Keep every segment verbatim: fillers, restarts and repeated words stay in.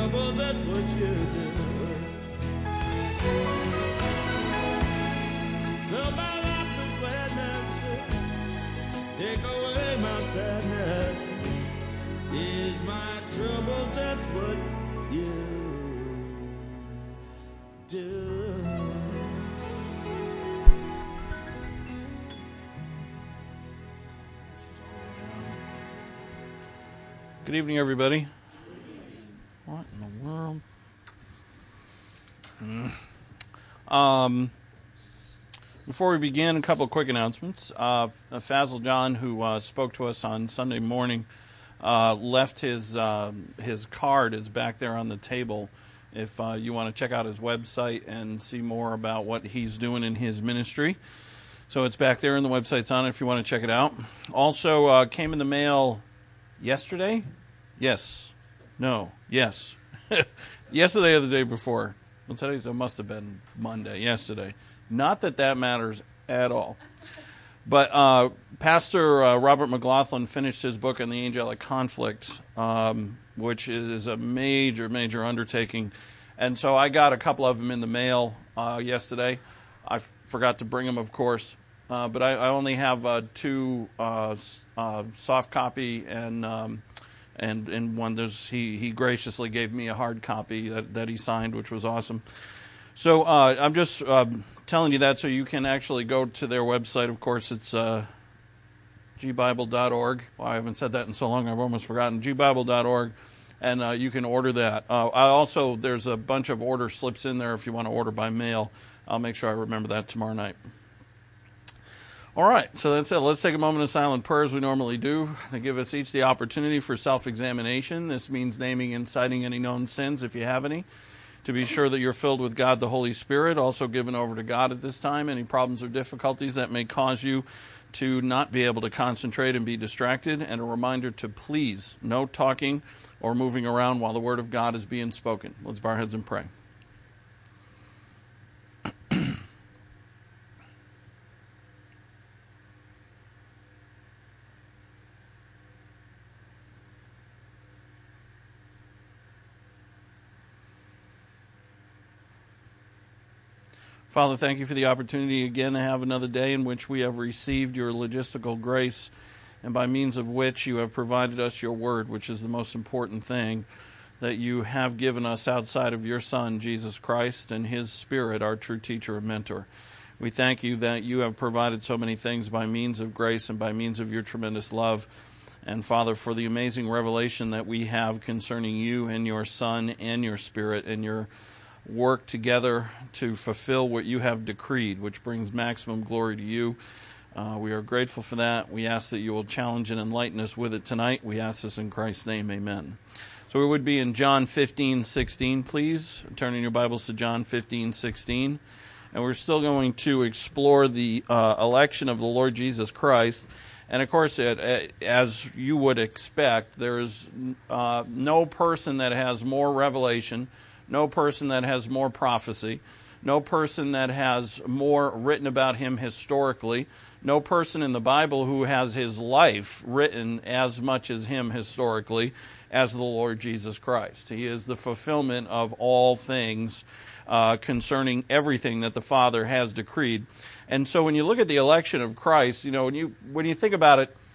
troubles, that's what you do. Fill my life with gladness, take away my sadness. Ease my troubles, that's what you do. Good evening, everybody. What in the world? Mm. Um, before we begin, a couple of quick announcements. Uh, Fazl John, who uh, spoke to us on Sunday morning, uh, left his uh, his card. It's back there on the table. If uh, you want to check out his website and see more about what he's doing in his ministry. So it's back there, and the website's on it if you want to check it out. Also, uh, came in the mail yesterday? Yes. No. Yes. Yesterday or the day before. Well, today it must have been Monday. Yesterday. Not that that matters at all. But uh, Pastor uh, Robert McLaughlin finished his book on the angelic conflict, um, which is a major, major undertaking. And so I got a couple of them in the mail uh, yesterday. I f- forgot to bring them, of course. Uh, but I, I only have uh, two uh, uh, soft copy and um, and and one. There's he he graciously gave me a hard copy that, that he signed, which was awesome. So uh, I'm just uh, telling you that so you can actually go to their website. Of course, it's uh, g bible dot org. Well, I haven't said that in so long I've almost forgotten. g bible dot org, and uh, you can order that. Uh, I also there's a bunch of order slips in there if you want to order by mail. I'll make sure I remember that tomorrow night. All right, so that's it. Let's take a moment of silent prayer as we normally do to give us each the opportunity for self-examination. This means naming and citing any known sins, if you have any, to be sure that you're filled with God the Holy Spirit, also given over to God at this time. Any problems or difficulties that may cause you to not be able to concentrate and be distracted, and a reminder to please no talking or moving around while the Word of God is being spoken. Let's bow our heads and pray. Father, thank you for the opportunity again to have another day in which we have received your logistical grace, and by means of which you have provided us your word, which is the most important thing that you have given us outside of your Son, Jesus Christ, and his Spirit, our true teacher and mentor. We thank you that you have provided so many things by means of grace and by means of your tremendous love. And Father, for the amazing revelation that we have concerning you and your Son and your Spirit and your work together to fulfill what you have decreed, which brings maximum glory to you. Uh, we are grateful for that. We ask that you will challenge and enlighten us with it tonight. We ask this in Christ's name, amen. So we would be in John fifteen sixteen, please. Turn in your Bibles to John fifteen sixteen. And we're still going to explore the uh, election of the Lord Jesus Christ. And of course, it, as you would expect, there is uh, no person that has more revelation, no person that has more prophecy, no person that has more written about him historically, no person in the Bible who has his life written as much as him historically as the Lord Jesus Christ. He is the fulfillment of all things uh, concerning everything that the Father has decreed. And so when you look at the election of Christ, you know, when you when you think about it,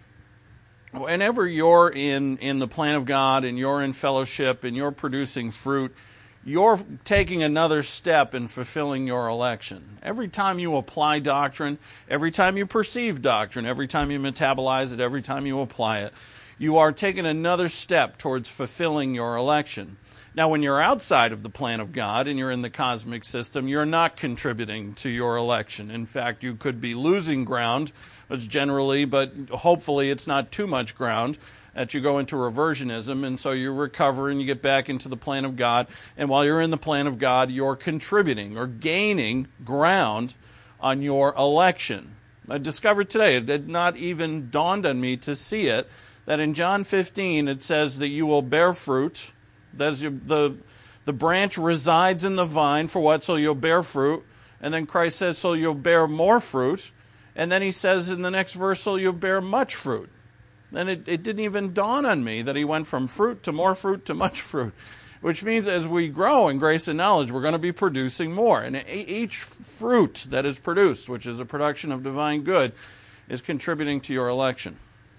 whenever you're in, in the plan of God and you're in fellowship and you're producing fruit, you're taking another step in fulfilling your election. Every time you apply doctrine, every time you perceive doctrine, every time you metabolize it, every time you apply it, you are taking another step towards fulfilling your election. Now, when you're outside of the plan of God and you're in the cosmic system, you're not contributing to your election. In fact, you could be losing ground, as generally, but hopefully it's not too much ground, that you go into reversionism, and so you recover and you get back into the plan of God. And while you're in the plan of God, you're contributing or gaining ground on your election. I discovered today, it had not even dawned on me to see it, that in John fifteen it says that you will bear fruit. That's your, the, the branch resides in the vine for what? So you'll bear fruit. And then Christ says, so you'll bear more fruit. And then he says in the next verse, so you'll bear much fruit. And it, it didn't even dawn on me that he went from fruit to more fruit to much fruit. which means as we grow in grace and knowledge, we're going to be producing more. And each fruit that is produced, which is a production of divine good, is contributing to your election.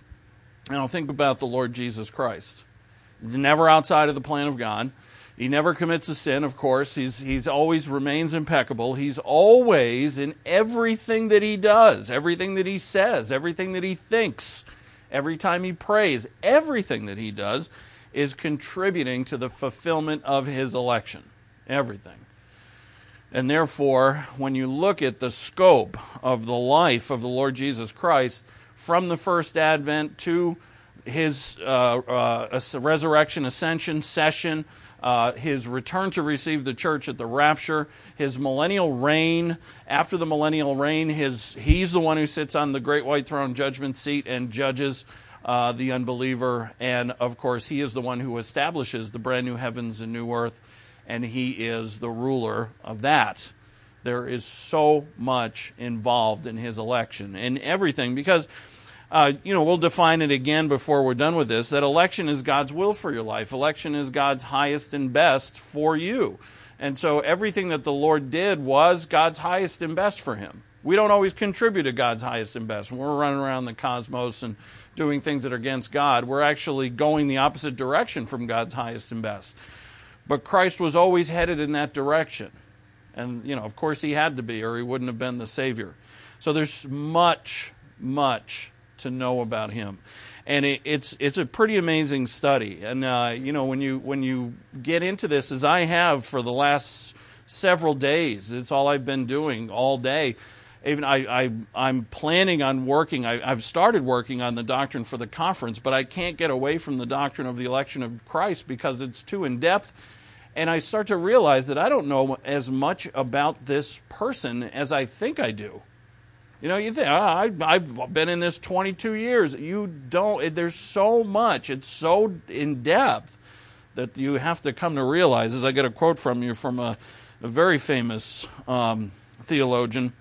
Now think about the Lord Jesus Christ. He's never outside of the plan of God. He never commits a sin, of course. He's he's always remains impeccable. He's always, in everything that he does, everything that he says, everything that he thinks, every time he prays, everything that he does is contributing to the fulfillment of his election. Everything. And therefore, when you look at the scope of the life of the Lord Jesus Christ, from the first advent to his uh, uh, resurrection, ascension, session, Uh, his return to receive the church at the rapture, his millennial reign, after the millennial reign, his he's the one who sits on the great white throne judgment seat and judges uh, the unbeliever. And, of course, he is the one who establishes the brand new heavens and new earth, and he is the ruler of that. There is so much involved in his election and everything, because Uh, you know, we'll define it again before we're done with this, that election is God's will for your life. Election is God's highest and best for you. And so everything that the Lord did was God's highest and best for him. We don't always contribute to God's highest and best. When we're running around the cosmos and doing things that are against God, we're actually going the opposite direction from God's highest and best. But Christ was always headed in that direction. And, you know, of course he had to be, or he wouldn't have been the Savior. So there's much, much to know about him, and it, it's it's a pretty amazing study. And uh, you know, when you when you get into this, as I have for the last several days, it's all I've been doing all day. Even I, I I'm planning on working. I, I've started working on the doctrine for the conference, but I can't get away from the doctrine of the election of Christ because it's too in depth. And I start to realize that I don't know as much about this person as I think I do. You know, you think, oh, I, I've been in this twenty-two years. You don't, there's so much. It's so in depth that you have to come to realize, as I get a quote from you from a, a very famous um, theologian.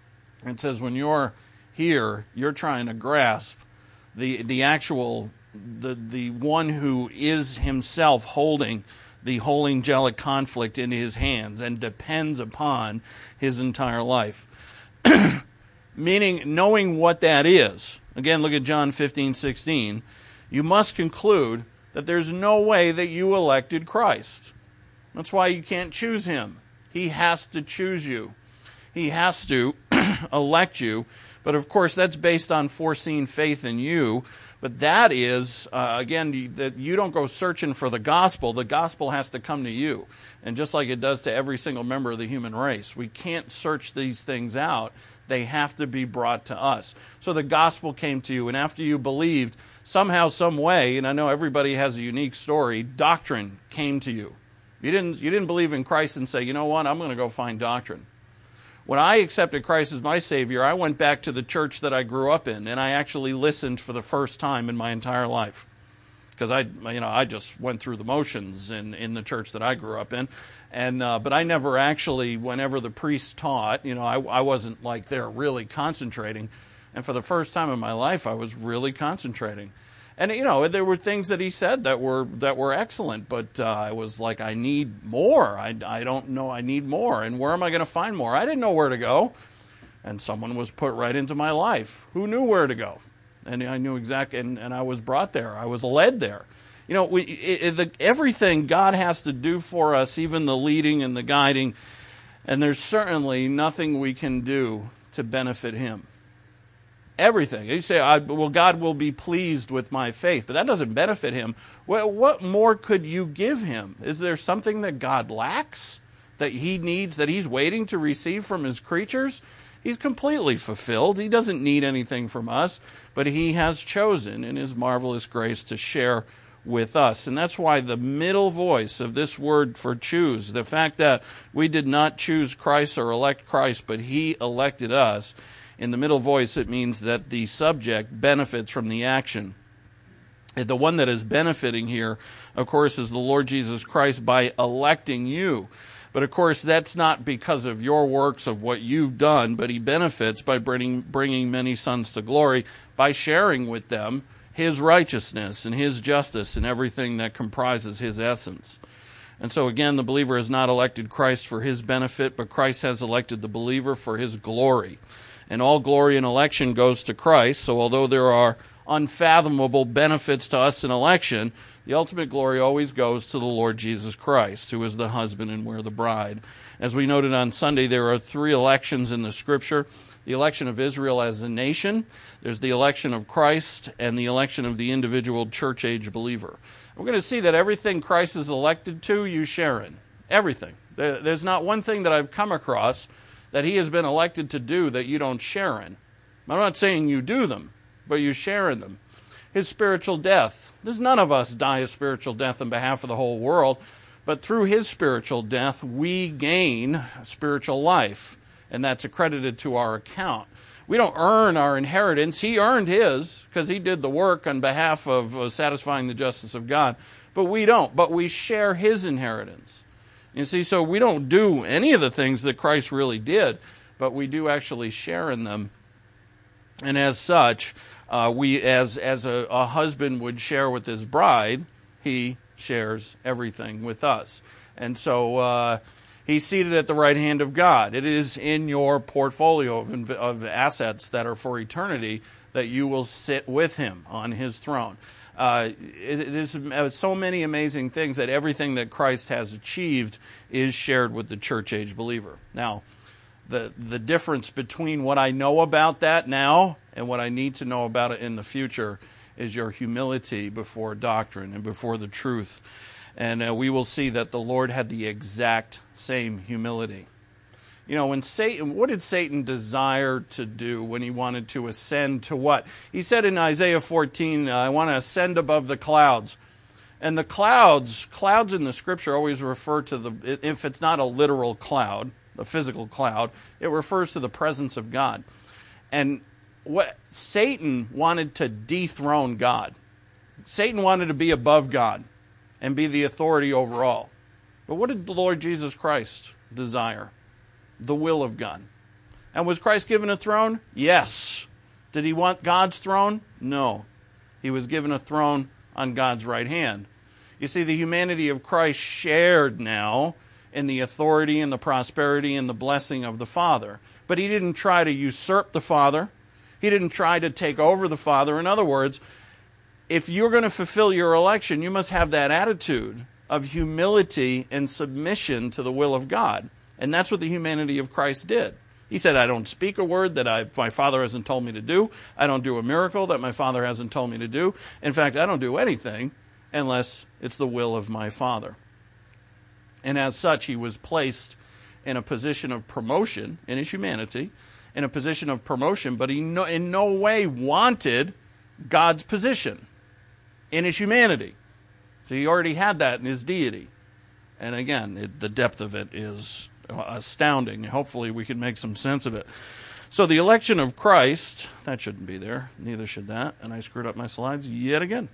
It says, when you're here, you're trying to grasp the the actual, the, the one who is himself holding the whole angelic conflict in his hands and depends upon his entire life. Meaning, knowing what that is, again, look at John fifteen sixteen, you must conclude that there's no way that you elected Christ. That's why you can't choose him. He has to choose you. He has to elect you. But, of course, that's based on foreseen faith in you. But that is, uh, again, that you don't go searching for the gospel. The gospel has to come to you. And just like it does to every single member of the human race, we can't search these things out. They have to be brought to us. So the gospel came to you, and after you believed, somehow, some way, and I know everybody has a unique story, doctrine came to you. You didn't, you didn't believe in Christ and say, you know what, I'm going to go find doctrine. When I accepted Christ as my Savior, I went back to the church that I grew up in, and I actually listened for the first time in my entire life. Because I, you know, I just went through the motions in, in the church that I grew up in, and uh, but I never actually, whenever the priest taught, you know, I, I wasn't like there really concentrating, and for the first time in my life, I was really concentrating, and you know, there were things that he said that were that were excellent, but uh, I was like, I need more. I, I don't know, I need more, and where am I going to find more? I didn't know where to go, and someone was put right into my life who knew where to go. And I knew exactly, and, and I was brought there. I was led there. You know, we, it, the, everything God has to do for us, even the leading and the guiding, and there's certainly nothing we can do to benefit him. Everything. You say, I, well, God will be pleased with my faith, but that doesn't benefit him. Well, what more could you give him? Is there something that God lacks, that he needs, that he's waiting to receive from his creatures? He's completely fulfilled. He doesn't need anything from us, but he has chosen in his marvelous grace to share with us. And that's why the middle voice of this word for choose, the fact that we did not choose Christ or elect Christ, but he elected us, in the middle voice it means that the subject benefits from the action. The one that is benefiting here, of course, is the Lord Jesus Christ by electing you. But, of course, that's not because of your works, of what you've done, but he benefits by bringing, bringing many sons to glory, by sharing with them his righteousness and his justice and everything that comprises his essence. And so again, the believer has not elected Christ for his benefit, but Christ has elected the believer for his glory. And all glory and election goes to Christ. So although there are unfathomable benefits to us in election, the ultimate glory always goes to the Lord Jesus Christ, who is the husband and we're the bride. As we noted on Sunday, there are three elections in the Scripture. The election of Israel as a nation, there's the election of Christ, and the election of the individual church-age believer. We're going to see that everything Christ is elected to, you share in. Everything. There's not one thing that I've come across that he has been elected to do that you don't share in. I'm not saying you do them, but you share in them. His spiritual death. There's none of us die a spiritual death on behalf of the whole world, but through his spiritual death, we gain spiritual life, and that's accredited to our account. We don't earn our inheritance. He earned his because he did the work on behalf of uh, satisfying the justice of God, but we don't. But we share his inheritance. You see, so we don't do any of the things that Christ really did, but we do actually share in them. And as such, uh, we, as as a, a husband would share with his bride, he shares everything with us. And so uh, he's seated at the right hand of God. It is in your portfolio of, of assets that are for eternity that you will sit with him on his throne. Uh, it, there's so many amazing things that everything that Christ has achieved is shared with the church-age believer. Now, the the difference between what I know about that now and what I need to know about it in the future is your humility before doctrine and before the truth. And uh, we will see that the Lord had the exact same humility. You know, when Satan, what did Satan desire to do when he wanted to ascend to what? He said in Isaiah fourteen, I want to ascend above the clouds. And the clouds, clouds in the Scripture always refer to the, if it's not a literal cloud, a physical cloud, it refers to the presence of God. And what Satan wanted to dethrone God. Satan wanted to be above God and be the authority over all. But what did the Lord Jesus Christ desire? The will of God. And was Christ given a throne? Yes. Did he want God's throne? No. He was given a throne on God's right hand. You see, the humanity of Christ shared now in the authority and the prosperity and the blessing of the Father. But he didn't try to usurp the Father. He didn't try to take over the Father. In other words, if you're going to fulfill your election, you must have that attitude of humility and submission to the will of God. And that's what the humanity of Christ did. He said, I don't speak a word that I, my Father hasn't told me to do. I don't do a miracle that my Father hasn't told me to do. In fact, I don't do anything unless it's the will of my Father. And as such, he was placed in a position of promotion in his humanity, in a position of promotion, but he no, in no way wanted God's position in his humanity. So he already had that in his deity. And again, it, the depth of it is astounding. Hopefully we can make some sense of it. So the election of Christ, that shouldn't be there. Neither should that. And I screwed up my slides yet again.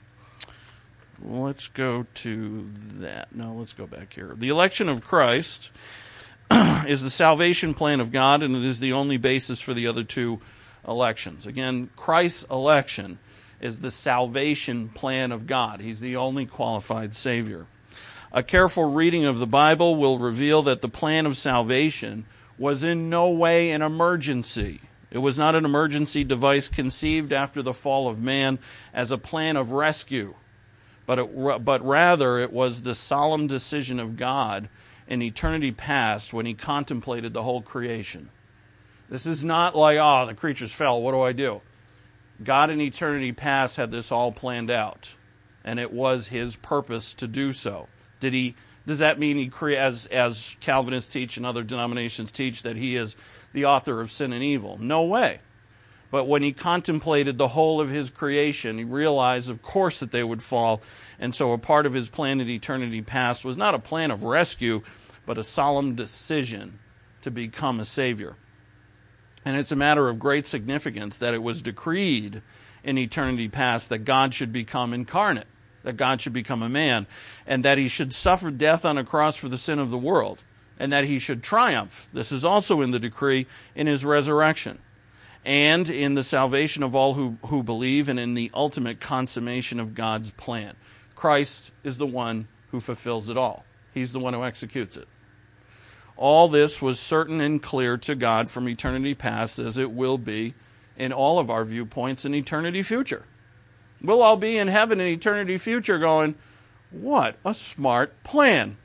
Let's go to that. No, let's go back here. The election of Christ is the salvation plan of God, and it is the only basis for the other two elections. Again, Christ's election is the salvation plan of God. He's the only qualified Savior. A careful reading of the Bible will reveal that the plan of salvation was in no way an emergency. It was not an emergency device conceived after the fall of man as a plan of rescue, but it, but rather it was the solemn decision of God in eternity past when he contemplated the whole creation. This is not like, oh, the creatures fell, what do I do? God in eternity past had this all planned out, and it was his purpose to do so. Did he? Does that mean he cre- as as Calvinists teach and other denominations teach that he is the author of sin and evil? No way. But when he contemplated the whole of his creation, he realized, of course, that they would fall. And so a part of his plan in eternity past was not a plan of rescue, but a solemn decision to become a Savior. And it's a matter of great significance that it was decreed in eternity past that God should become incarnate, that God should become a man, and that he should suffer death on a cross for the sin of the world, and that he should triumph. This is also in the decree in his resurrection, and in the salvation of all who, who believe, and in the ultimate consummation of God's plan. Christ is the one who fulfills it all. He's the one who executes it. All this was certain and clear to God from eternity past, as it will be in all of our viewpoints in eternity future. We'll all be in heaven in eternity future going, what a smart plan.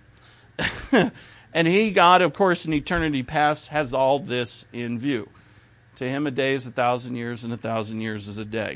And he, God, of course, in eternity past, has all this in view. To him, a day is a thousand years, and a thousand years is a day.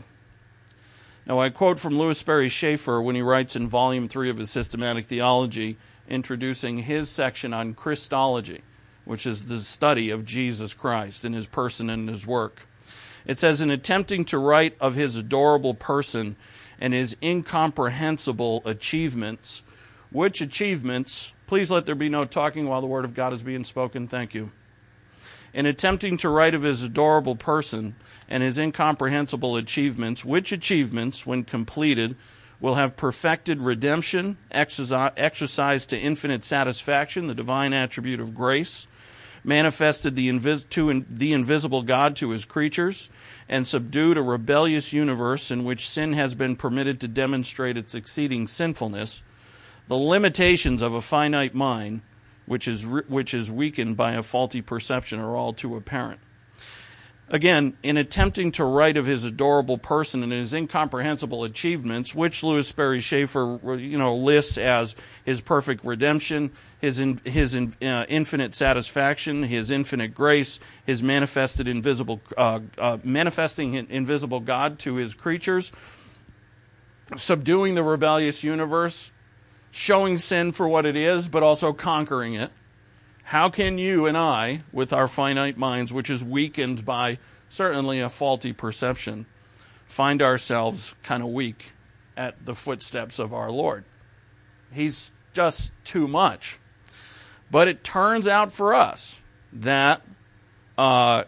Now, I quote from Louis Sperry Schaeffer when he writes in Volume three of his Systematic Theology, introducing his section on Christology, which is the study of Jesus Christ in his person and his work. It says, in attempting to write of his adorable person and his incomprehensible achievements, which achievements, please let there be no talking while the word of God is being spoken, thank you. In attempting to write of his adorable person and his incomprehensible achievements, which achievements, when completed, will have perfected redemption, exercised to infinite satisfaction the divine attribute of grace, manifested the, invis- to in- the invisible God to his creatures, and subdued a rebellious universe in which sin has been permitted to demonstrate its exceeding sinfulness, the limitations of a finite mind, which is re- which is weakened by a faulty perception, are all too apparent. Again, in attempting to write of his adorable person and his incomprehensible achievements, which Louis Sperry Schaeffer, you know, lists as his perfect redemption, his in, his in, uh, infinite satisfaction, his infinite grace, his manifested invisible, uh, uh, manifesting invisible God to his creatures, subduing the rebellious universe, showing sin for what it is, but also conquering it. How can you and I, with our finite minds, which is weakened by certainly a faulty perception, find ourselves kind of weak at the footsteps of our Lord? He's just too much. But it turns out for us that uh,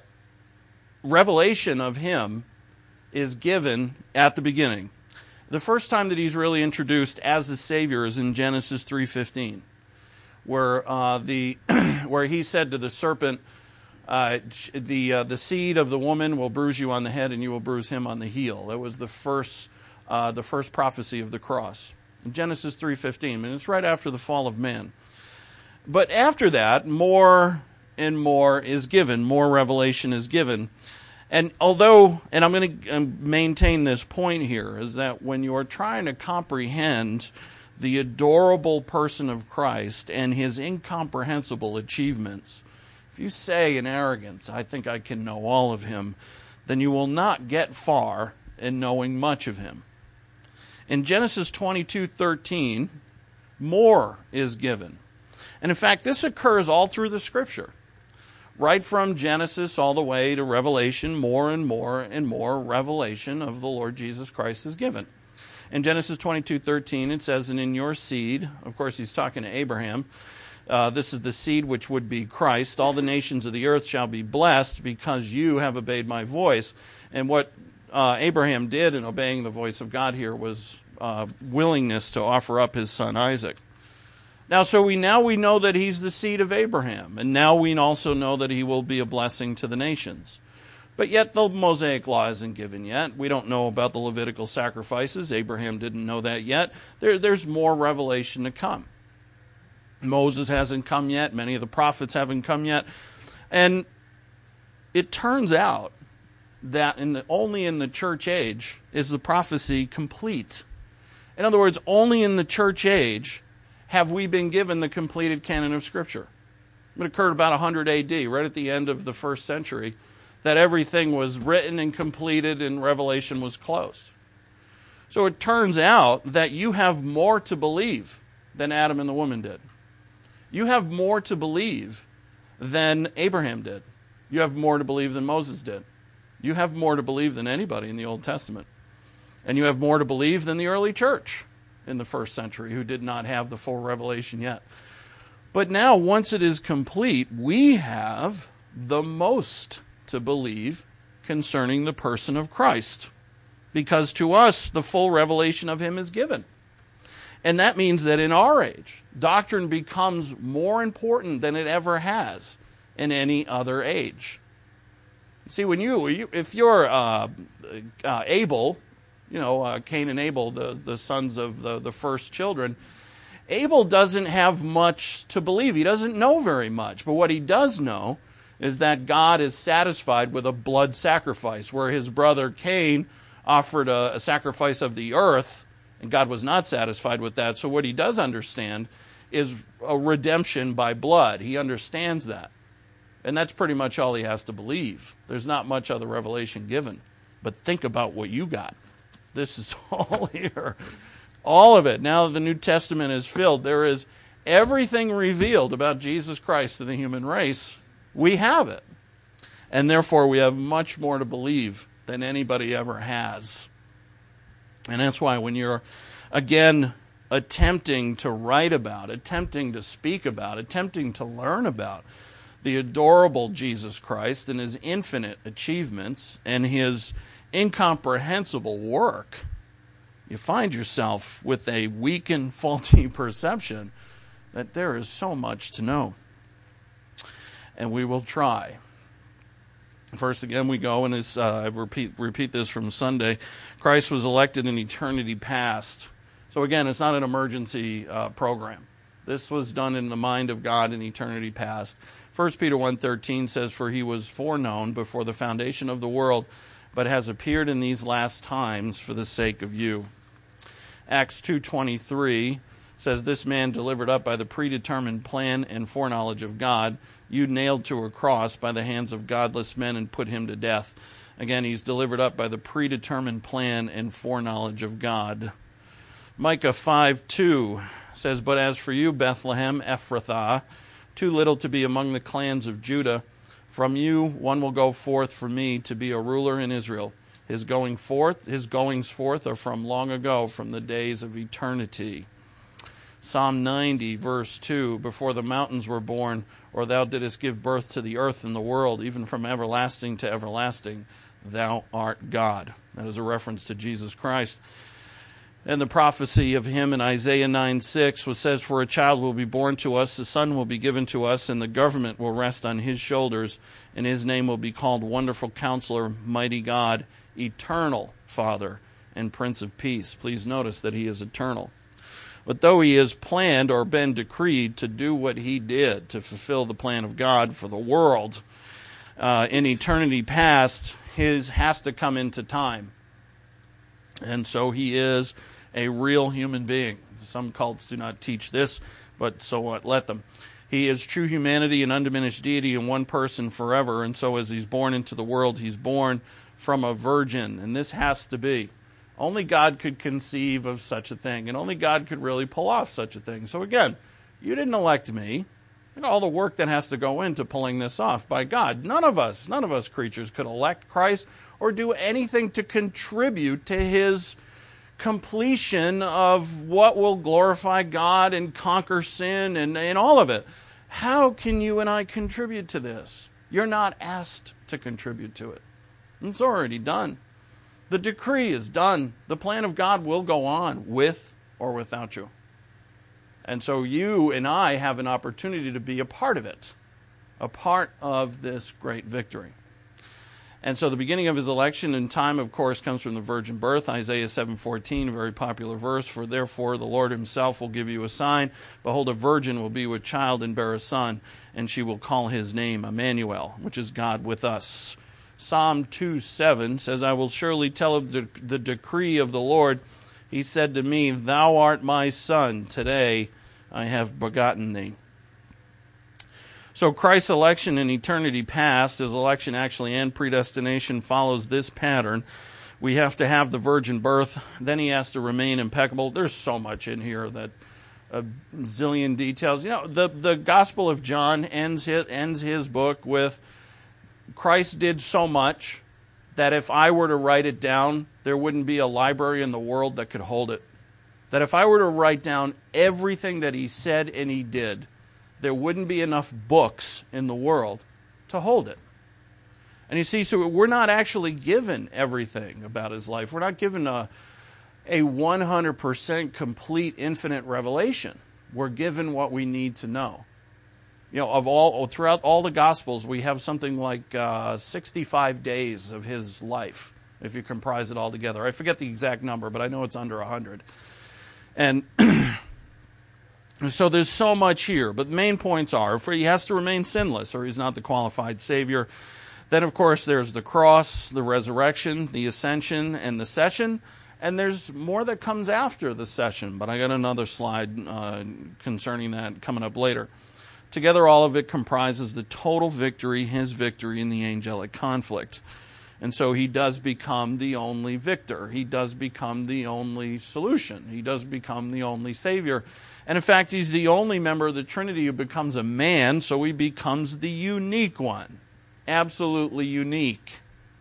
revelation of him is given at the beginning. The first time that he's really introduced as the Savior is in Genesis three fifteen, where uh, the where he said to the serpent, uh, "the uh, the seed of the woman will bruise you on the head, and you will bruise him on the heel." That was the first uh, the first prophecy of the cross in Genesis three fifteen, and it's right after the fall of man. But after that, more and more is given, more revelation is given. And although, and I'm going to maintain this point here, is that when you are trying to comprehend the adorable person of Christ and his incomprehensible achievements, if you say in arrogance, I think I can know all of him, then you will not get far in knowing much of him. In Genesis twenty-two thirteen, more is given. And in fact, this occurs all through the Scripture. Right from Genesis all the way to Revelation, more and more and more revelation of the Lord Jesus Christ is given. In Genesis twenty-two thirteen, it says, and in your seed, of course he's talking to Abraham, uh, this is the seed which would be Christ, all the nations of the earth shall be blessed because you have obeyed my voice. And what uh, Abraham did in obeying the voice of God here was uh, willingness to offer up his son Isaac. Now, so we now we know that he's the seed of Abraham, and now we also know that he will be a blessing to the nations. But yet the Mosaic law isn't given yet. We don't know about the Levitical sacrifices. Abraham didn't know that yet. There, there's more revelation to come. Moses hasn't come yet. Many of the prophets haven't come yet. And it turns out that in the, only in the church age is the prophecy complete. In other words, only in the church age have we been given the completed canon of Scripture. It occurred about one hundred A D, right at the end of the first century, that everything was written and completed and Revelation was closed. So it turns out that you have more to believe than Adam and the woman did. You have more to believe than Abraham did. You have more to believe than Moses did. You have more to believe than anybody in the Old Testament. And you have more to believe than the early church in the first century, who did not have the full revelation yet. But now, once it is complete, we have the most to believe concerning the person of Christ, because to us, the full revelation of him is given. And that means that in our age, doctrine becomes more important than it ever has in any other age. See, when you, if you're uh, uh, Abel, you know, uh, Cain and Abel, the, the sons of the, the first children, Abel doesn't have much to believe. He doesn't know very much. But what he does know is that God is satisfied with a blood sacrifice, where his brother Cain offered a, a sacrifice of the earth, and God was not satisfied with that. So what he does understand is a redemption by blood. He understands that. And that's pretty much all he has to believe. There's not much other revelation given. But think about what you got. This is all here. All of it. Now the New Testament is filled. There is everything revealed about Jesus Christ to the human race. We have it. And therefore we have much more to believe than anybody ever has. And that's why when you're, again, attempting to write about, attempting to speak about, attempting to learn about the adorable Jesus Christ and his infinite achievements and his incomprehensible work, you find yourself with a weak and faulty perception that there is so much to know. And we will try. First, again, we go, and as, uh, I repeat, repeat this from Sunday, Christ was elected in eternity past. So again, it's not an emergency uh, program. This was done in the mind of God in eternity past. First Peter one thirteen says, "For he was foreknown before the foundation of the world, but has appeared in these last times for the sake of you." Acts two twenty-three says, "This man delivered up by the predetermined plan and foreknowledge of God, you nailed to a cross by the hands of godless men and put him to death." Again, he's delivered up by the predetermined plan and foreknowledge of God. Micah five two says, "But as for you, Bethlehem Ephrathah, too little to be among the clans of Judah, from you one will go forth for me to be a ruler in Israel. His going forth, his goings forth are from long ago, from the days of eternity." Psalm ninety, verse two, "Before the mountains were born, or thou didst give birth to the earth and the world, even from everlasting to everlasting, thou art God." That is a reference to Jesus Christ. And the prophecy of him in Isaiah nine six, which says, "For a child will be born to us, a son will be given to us, and the government will rest on his shoulders, and his name will be called Wonderful Counselor, Mighty God, Eternal Father, and Prince of Peace." Please notice that he is eternal. But though he has planned or been decreed to do what he did to fulfill the plan of God for the world uh, in eternity past, his has to come into time. And so he is a real human being. Some cults do not teach this, but so what, let them. He is true humanity and undiminished deity in one person forever, and so as he's born into the world, he's born from a virgin, and this has to be. Only God could conceive of such a thing, and only God could really pull off such a thing. So again, you didn't elect me. And all the work that has to go into pulling this off by God. None of us, none of us creatures could elect Christ or do anything to contribute to his completion of what will glorify God and conquer sin and, and all of it. How can you and I contribute to this? You're not asked to contribute to it. It's already done. The decree is done. The plan of God will go on with or without you. And so you and I have an opportunity to be a part of it, a part of this great victory. And so the beginning of his election and time, of course, comes from the virgin birth. Isaiah seven fourteen, a very popular verse. "For therefore the Lord himself will give you a sign. Behold, a virgin will be with child and bear a son, and she will call his name Emmanuel," which is God with us. Psalm two seven says, "I will surely tell of the, the decree of the Lord. He said to me, thou art my son. Today I have begotten thee." So Christ's election in eternity past, his election actually and predestination, follows this pattern. We have to have the virgin birth. Then he has to remain impeccable. There's so much in here, that a zillion details. You know, the, the Gospel of John ends his, ends his book with, Christ did so much that if I were to write it down, there wouldn't be a library in the world that could hold it. That if I were to write down everything that he said and he did, there wouldn't be enough books in the world to hold it. And you see, so we're not actually given everything about his life. We're not given a, a one hundred percent complete infinite revelation. We're given what we need to know. You know, of all throughout all the Gospels, we have something like uh, sixty-five days of his life, if you comprise it all together. I forget the exact number, but I know it's under one hundred. And So there's so much here, but the main points are, for he has to remain sinless, or he's not the qualified Savior. Then, of course, there's the cross, the resurrection, the ascension, and the session. And there's more that comes after the session, but I got another slide uh, concerning that coming up later. Together, all of it comprises the total victory, his victory in the angelic conflict. And so he does become the only victor. He does become the only solution. He does become the only Savior. And in fact, he's the only member of the Trinity who becomes a man, so he becomes the unique one. Absolutely unique.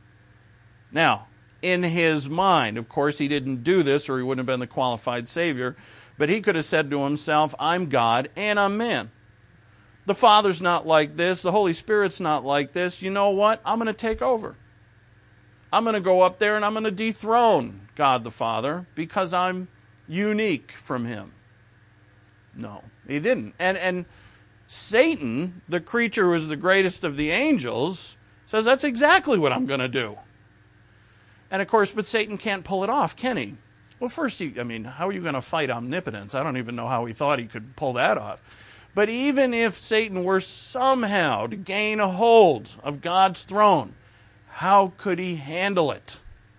Now, in his mind, of course, he didn't do this or he wouldn't have been the qualified Savior, but he could have said to himself, I'm God and I'm man. The Father's not like this. The Holy Spirit's not like this. You know what? I'm going to take over. I'm going to go up there and I'm going to dethrone God the Father because I'm unique from him. No, he didn't. And and Satan, the creature who is the greatest of the angels, says that's exactly what I'm going to do. And of course, but Satan can't pull it off, can he? Well, first, he, I mean, how are you going to fight omnipotence? I don't even know how he thought he could pull that off. But even if Satan were somehow to gain a hold of God's throne, how could he handle it?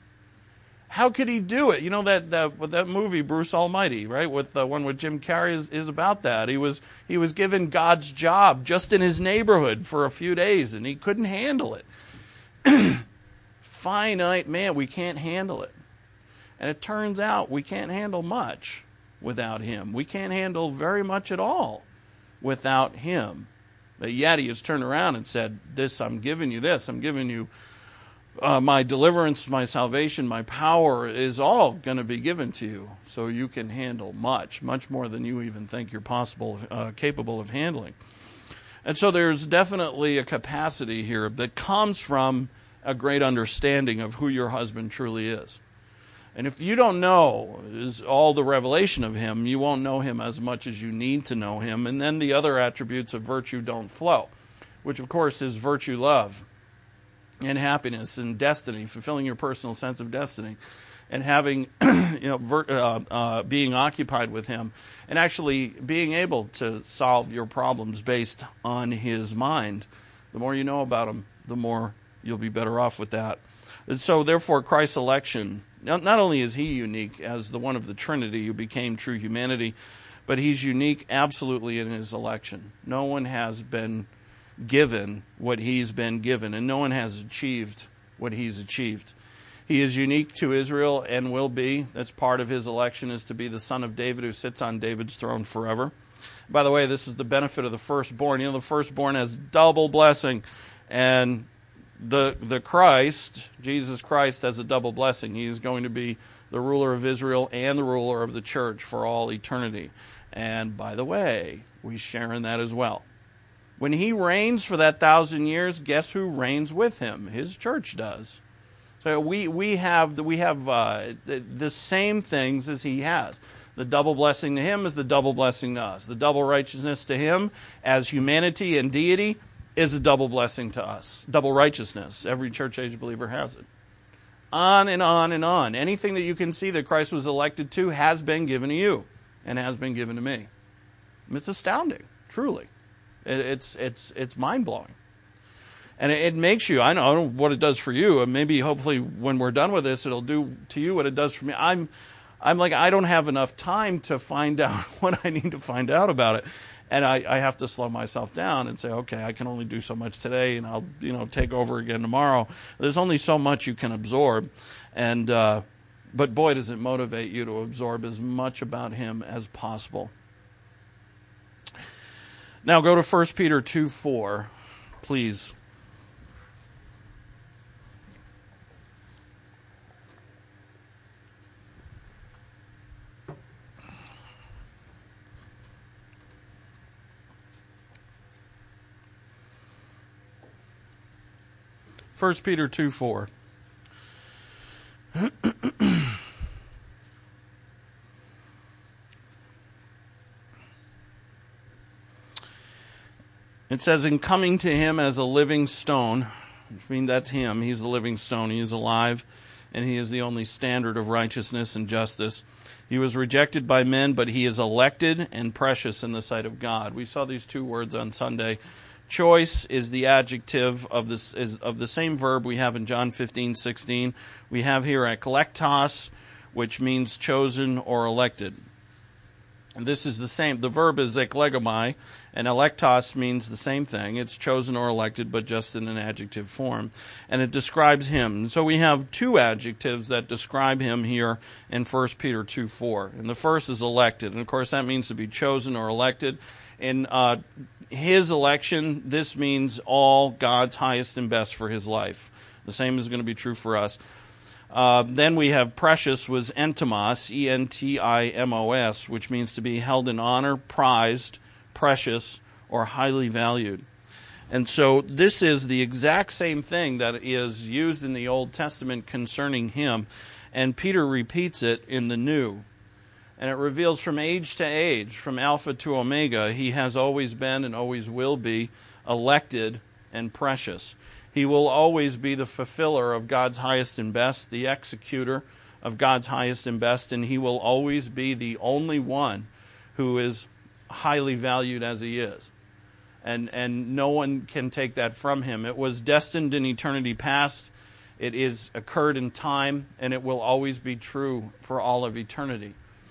How could he do it? You know that that that movie Bruce Almighty, right? With the one with Jim Carrey is, is about that. He was he was given God's job just in his neighborhood for a few days, and he couldn't handle it. Finite man, we can't handle it. And it turns out we can't handle much without him. We can't handle very much at all without him. But yet he has turned around and said, this, I'm giving you this. I'm giving you uh, my deliverance, my salvation, my power is all going to be given to you. So you can handle much, much more than you even think you're possible, uh, capable of handling. And so there's definitely a capacity here that comes from a great understanding of who your husband truly is. And if you don't know is all the revelation of him, you won't know him as much as you need to know him. And then the other attributes of virtue don't flow, which of course is virtue, love, and happiness and destiny, fulfilling your personal sense of destiny, and having, you know, ver- uh, uh, being occupied with him, and actually being able to solve your problems based on his mind. The more you know about him, the more you'll be better off with that. And so, therefore, Christ's election, not only is he unique as the one of the Trinity who became true humanity, but he's unique absolutely in his election. No one has been given what he's been given, and no one has achieved what he's achieved. He is unique to Israel and will be. That's part of his election, is to be the son of David who sits on David's throne forever. By the way, this is the benefit of the firstborn. You know, the firstborn has double blessing, and The the Christ, Jesus Christ, has a double blessing. He is going to be the ruler of Israel and the ruler of the church for all eternity. And by the way, we share in that as well. When he reigns for that thousand years, guess who reigns with him? His church does. So we we have the, we have uh, the, the same things as he has. The double blessing to him is the double blessing to us. The double righteousness to him as humanity and deity is a double blessing to us. Double righteousness. Every church age believer has it. On and on and on. Anything that you can see that Christ was elected to has been given to you and has been given to me. It's astounding, truly. It's it's it's mind-blowing. And it makes you, I don't know what it does for you, and maybe hopefully when we're done with this, it'll do to you what it does for me. I'm I'm like, I don't have enough time to find out what I need to find out about it. And I, I have to slow myself down and say, okay, I can only do so much today, and I'll, you know, take over again tomorrow. There's only so much you can absorb, and uh, but boy, does it motivate you to absorb as much about him as possible. Now go to First Peter two four, please. First Peter two four. It says, in coming to him as a living stone, which means that's him, he's the living stone, he is alive, and he is the only standard of righteousness and justice. He was rejected by men, but he is elected and precious in the sight of God. We saw these two words on Sunday. Choice is the adjective of this is of the same verb we have in John fifteen sixteen. We have here eklektos, which means chosen or elected. And this is the same. The verb is eklegomai, and electos means the same thing. It's chosen or elected, but just in an adjective form. And it describes him. And so we have two adjectives that describe him here in First Peter two four. And the first is elected. And of course that means to be chosen or elected. In uh, his election, this means all God's highest and best for his life. The same is going to be true for us. Uh, then we have precious was entomos, E N T I M O S, which means to be held in honor, prized, precious, or highly valued. And so this is the exact same thing that is used in the Old Testament concerning him, and Peter repeats it in the New. And it reveals from age to age, from Alpha to Omega, he has always been and always will be elected and precious. He will always be the fulfiller of God's highest and best, the executor of God's highest and best, and he will always be the only one who is highly valued as he is. And and no one can take that from him. It was destined in eternity past. It is occurred in time, and it will always be true for all of eternity.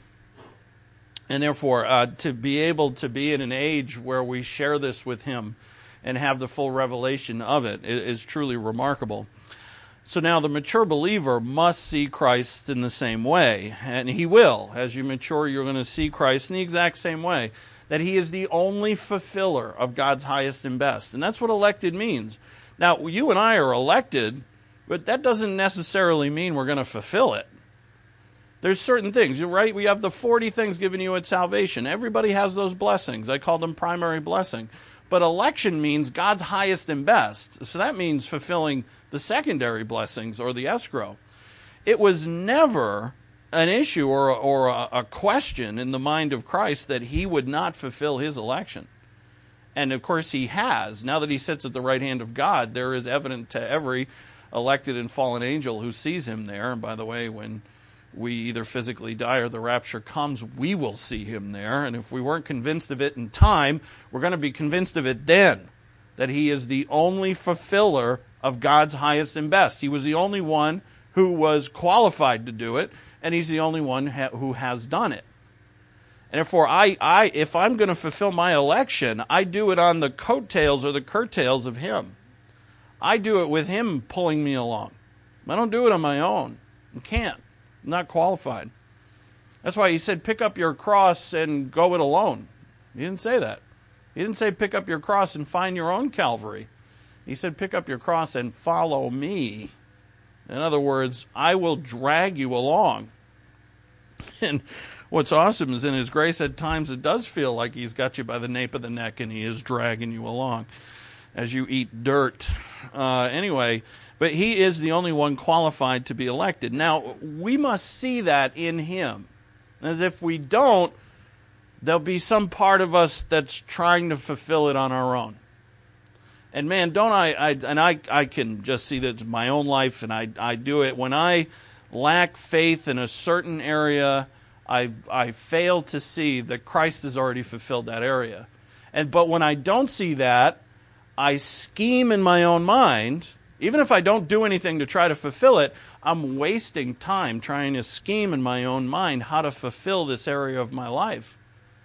And therefore, uh, to be able to be in an age where we share this with him and have the full revelation of it is truly remarkable. So now the mature believer must see Christ in the same way, and he will. As you mature, you're going to see Christ in the exact same way, that he is the only fulfiller of God's highest and best. And that's what elected means. Now, you and I are elected, but that doesn't necessarily mean we're going to fulfill it. There's certain things, right? We have the forty things given you at salvation. Everybody has those blessings. I call them primary blessing. But election means God's highest and best. So that means fulfilling the secondary blessings or the escrow. It was never an issue or, or a, a question in the mind of Christ that he would not fulfill his election. And of course he has. Now that he sits at the right hand of God, there is evident to every elected and fallen angel who sees him there. And by the way, when we either physically die or the rapture comes, we will see him there. And if we weren't convinced of it in time, we're going to be convinced of it then, that he is the only fulfiller of God's highest and best. He was the only one who was qualified to do it, and he's the only one ha- who has done it. And therefore, I, I, if I'm going to fulfill my election, I do it on the coattails or the curtails of him. I do it with him pulling me along. I don't do it on my own. I can't. Not qualified. That's why he said, pick up your cross and go it alone. He didn't say that. He didn't say, pick up your cross and find your own Calvary. He said, pick up your cross and follow me. In other words, I will drag you along. And what's awesome is in his grace, at times it does feel like he's got you by the nape of the neck and he is dragging you along as you eat dirt. Uh, anyway, but he is the only one qualified to be elected. Now, we must see that in him. As if we don't, there'll be some part of us that's trying to fulfill it on our own. And man, don't I, I and I, I can just see that in my own life, and I, I do it. When I lack faith in a certain area, I, I fail to see that Christ has already fulfilled that area. And but when I don't see that, I scheme in my own mind. Even if I don't do anything to try to fulfill it, I'm wasting time trying to scheme in my own mind how to fulfill this area of my life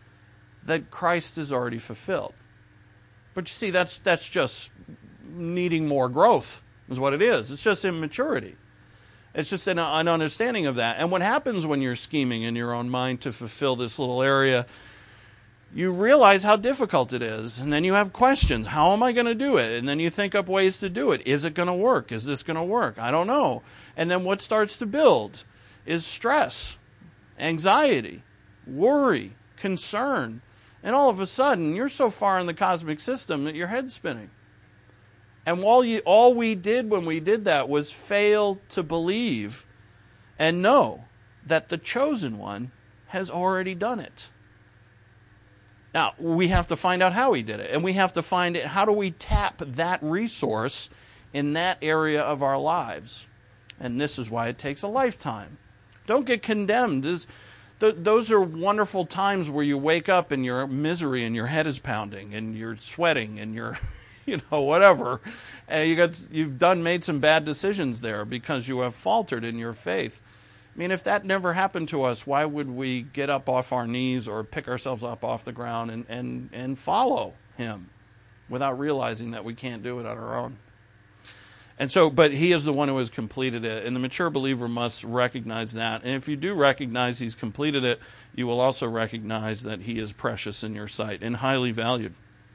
that Christ has already fulfilled. But you see, that's that's just needing more growth is what it is. It's just immaturity. It's just an, an understanding of that. And what happens when you're scheming in your own mind to fulfill this little area, you realize how difficult it is. And then you have questions. How am I going to do it? And then you think up ways to do it. Is it going to work? Is this going to work? I don't know. And then what starts to build is stress, anxiety, worry, concern. And all of a sudden, you're so far in the cosmic system that your head's spinning. And all, you, all we did when we did that was fail to believe and know that the chosen one has already done it. Now, we have to find out how he did it. And we have to find it, how do we tap that resource in that area of our lives? And this is why it takes a lifetime. Don't get condemned. This, th- those are wonderful times where you wake up and you're in misery and your head is pounding and you're sweating and you're, you know, whatever. And you got, you've done made some bad decisions there because you have faltered in your faith. I mean, if that never happened to us, why would we get up off our knees or pick ourselves up off the ground and, and, and follow him without realizing that we can't do it on our own? And so, but he is the one who has completed it, and the mature believer must recognize that. And if you do recognize he's completed it, you will also recognize that he is precious in your sight and highly valued.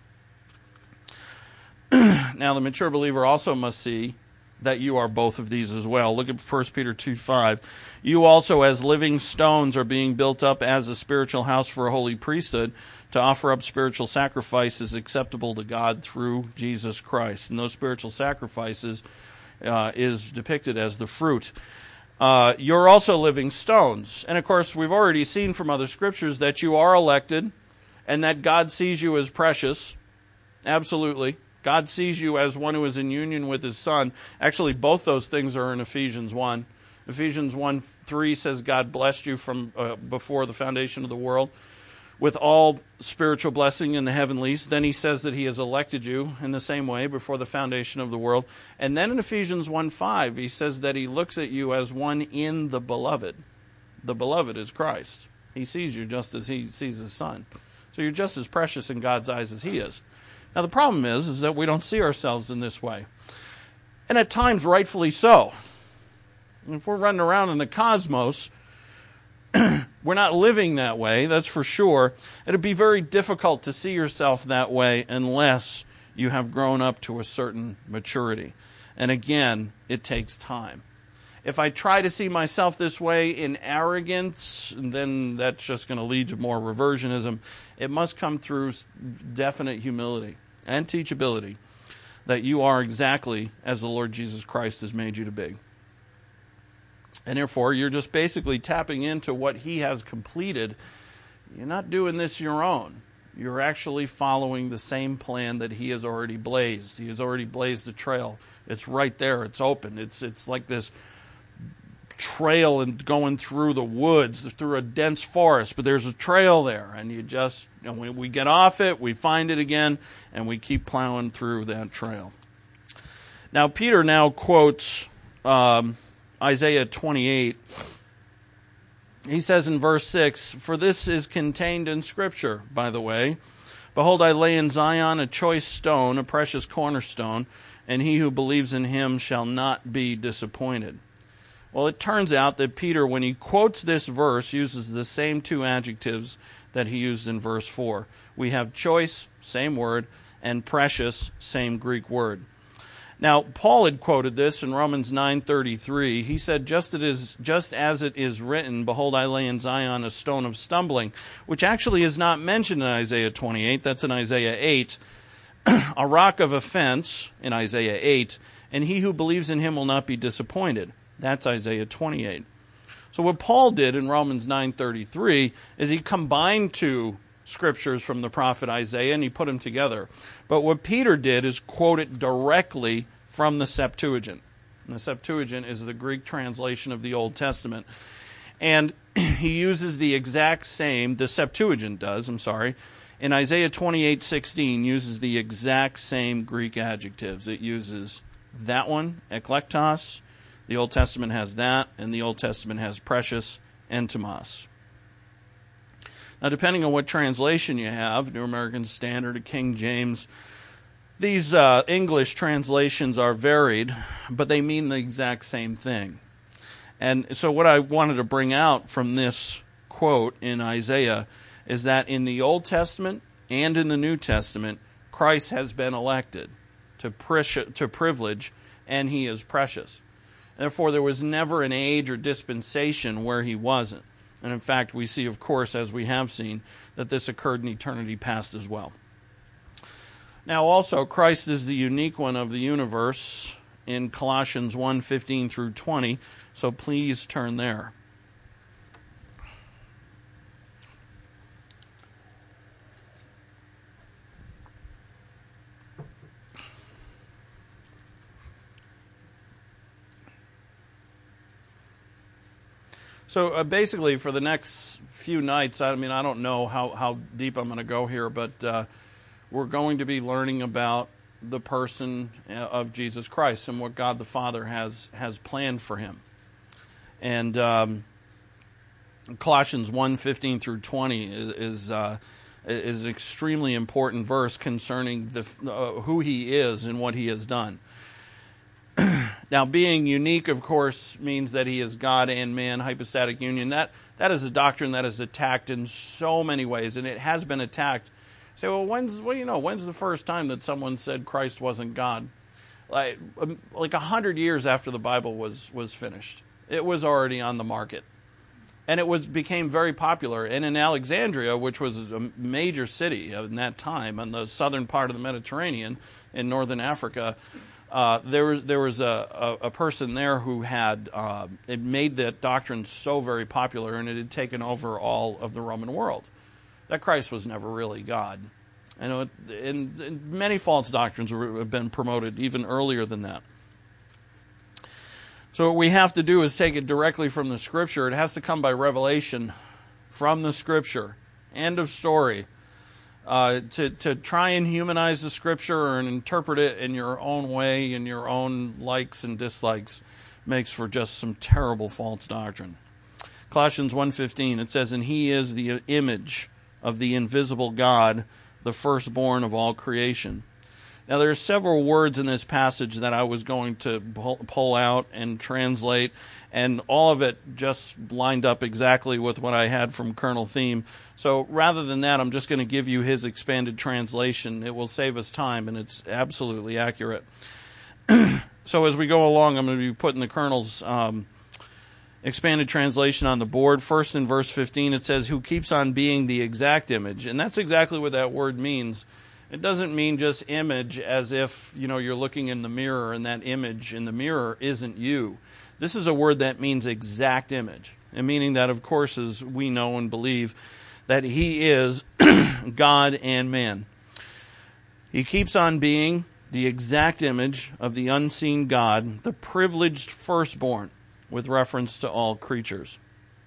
Now, the mature believer also must see that you are both of these as well. Look at First Peter two five. You also, as living stones, are being built up as a spiritual house for a holy priesthood, to offer up spiritual sacrifices acceptable to God through Jesus Christ. And those spiritual sacrifices uh, is depicted as the fruit. Uh, you're also living stones. And of course, we've already seen from other scriptures that you are elected and that God sees you as precious. Absolutely. God sees you as one who is in union with his Son. Actually, both those things are in Ephesians one. Ephesians one three says God blessed you from uh, before the foundation of the world with all spiritual blessing in the heavenlies. Then he says that he has elected you in the same way before the foundation of the world. And then in Ephesians one five, he says that he looks at you as one in the beloved. The beloved is Christ. He sees you just as he sees his Son. So you're just as precious in God's eyes as he is. Now the problem is, is that we don't see ourselves in this way. And at times rightfully so. If we're running around in the cosmos, we're not living that way, that's for sure. It'd be very difficult to see yourself that way unless you have grown up to a certain maturity. And again, it takes time. If I try to see myself this way in arrogance, then that's just going to lead to more reversionism. It must come through definite humility and teachability that you are exactly as the Lord Jesus Christ has made you to be. And therefore, you're just basically tapping into what he has completed. You're not doing this your own. You're actually following the same plan that he has already blazed. He has already blazed the trail. It's right there. It's open. It's it's like this trail and going through the woods, through a dense forest, but there's a trail there, and you just, you know, we, we get off it, we find it again, and we keep plowing through that trail. Now, Peter now quotes um, Isaiah twenty-eight. He says in verse six, "For this is contained in Scripture, by the way. Behold, I lay in Zion a choice stone, a precious cornerstone, and he who believes in him shall not be disappointed." Well, it turns out that Peter, when he quotes this verse, uses the same two adjectives that he used in verse four. We have choice, same word, and precious, same Greek word. Now, Paul had quoted this in Romans nine thirty-three. He said, just, it is, just as it is written, "Behold, I lay in Zion a stone of stumbling," which actually is not mentioned in Isaiah twenty-eight. That's in Isaiah eight. "A rock of offense," in Isaiah eight, "and he who believes in him will not be disappointed." That's Isaiah twenty-eight. So what Paul did in Romans nine thirty-three is he combined two scriptures from the prophet Isaiah and he put them together. But what Peter did is quote it directly from the Septuagint. And the Septuagint is the Greek translation of the Old Testament. And he uses the exact same, the Septuagint does, I'm sorry, in Isaiah twenty-eight sixteen uses the exact same Greek adjectives. It uses that one, eklektos. The Old Testament has that, and the Old Testament has precious, entomos. Now, depending on what translation you have, New American Standard or King James, these uh, English translations are varied, but they mean the exact same thing. And so what I wanted to bring out from this quote in Isaiah is that in the Old Testament and in the New Testament, Christ has been elected to, pri- to privilege, and he is precious. Therefore, there was never an age or dispensation where he wasn't. And in fact, we see, of course, as we have seen, that this occurred in eternity past as well. Now, also, Christ is the unique one of the universe in Colossians one fifteen through twenty, so please turn there. So uh, basically, for the next few nights, I mean, I don't know how, how deep I'm going to go here, but uh, we're going to be learning about the person of Jesus Christ and what God the Father has has planned for him. And um, Colossians one, fifteen through twenty is is, uh, is an extremely important verse concerning the uh, who he is and what he has done. Now, being unique, of course, means that he is God and man, hypostatic union. That that is a doctrine that is attacked in so many ways, and it has been attacked. You say, well, when's well, you know, when's the first time that someone said Christ wasn't God? Like like a hundred years after the Bible was was finished, it was already on the market, and it was became very popular. And in Alexandria, which was a major city in that time, on the southern part of the Mediterranean in northern Africa. Uh, there was there was a, a, a person there who had uh, it made that doctrine so very popular, and it had taken over all of the Roman world, that Christ was never really God. I know, and, and many false doctrines have been promoted even earlier than that. So what we have to do is take it directly from the Scripture. It has to come by revelation from the Scripture. End of story. Uh, to, to try and humanize the Scripture and interpret it in your own way, in your own likes and dislikes, makes for just some terrible false doctrine. Colossians one fifteen, it says, "And he is the image of the invisible God, the firstborn of all creation." Now, there are several words in this passage that I was going to pull out and translate, and all of it just lined up exactly with what I had from Colonel Thiem. So rather than that, I'm just going to give you his expanded translation. It will save us time, and it's absolutely accurate. So as we go along, I'm going to be putting the Colonel's um, expanded translation on the board. First, in verse fifteen, it says, "Who keeps on being the exact image." And that's exactly what that word means. It doesn't mean just image as if, you know, you're looking in the mirror and that image in the mirror isn't you. This is a word that means exact image, and meaning that, of course, as we know and believe, that he is God and man. He keeps on being the exact image of the unseen God, the privileged firstborn, with reference to all creatures.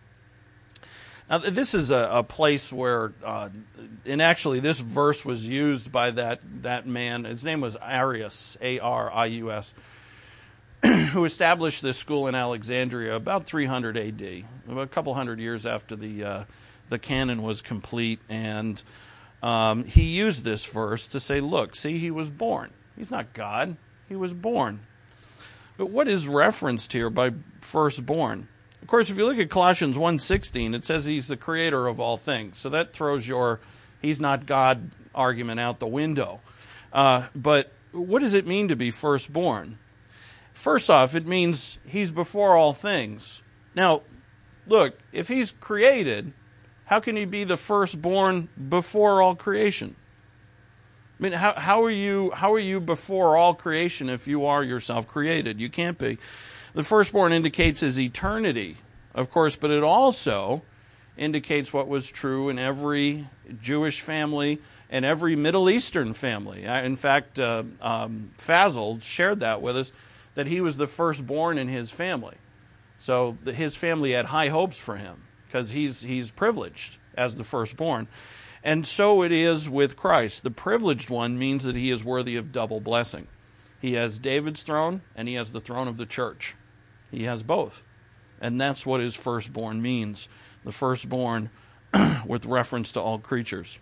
Now, this is a, a place where, uh, and actually this verse was used by that, that man. His name was Arius, A R I U S, who established this school in Alexandria about three hundred A D, about a couple hundred years after the uh, the canon was complete. And um, he used this verse to say, look, see, he was born. He's not God. He was born. But what is referenced here by firstborn? Of course, if you look at Colossians one sixteen, it says he's the creator of all things. So that throws your he's not God argument out the window. Uh, but what does it mean to be firstborn? First off, it means he's before all things. Now, look, if he's created, how can he be the firstborn before all creation? I mean, how, how are you how are you before all creation if you are yourself created? You can't be. The firstborn indicates his eternity, of course, but it also indicates what was true in every Jewish family and every Middle Eastern family. In fact, uh, um, Fazl shared that with us, that he was the firstborn in his family. So the, his family had high hopes for him because he's he's privileged as the firstborn. And so it is with Christ. The privileged one means that he is worthy of double blessing. He has David's throne, and he has the throne of the church. He has both. And that's what his firstborn means. The firstborn with reference to all creatures.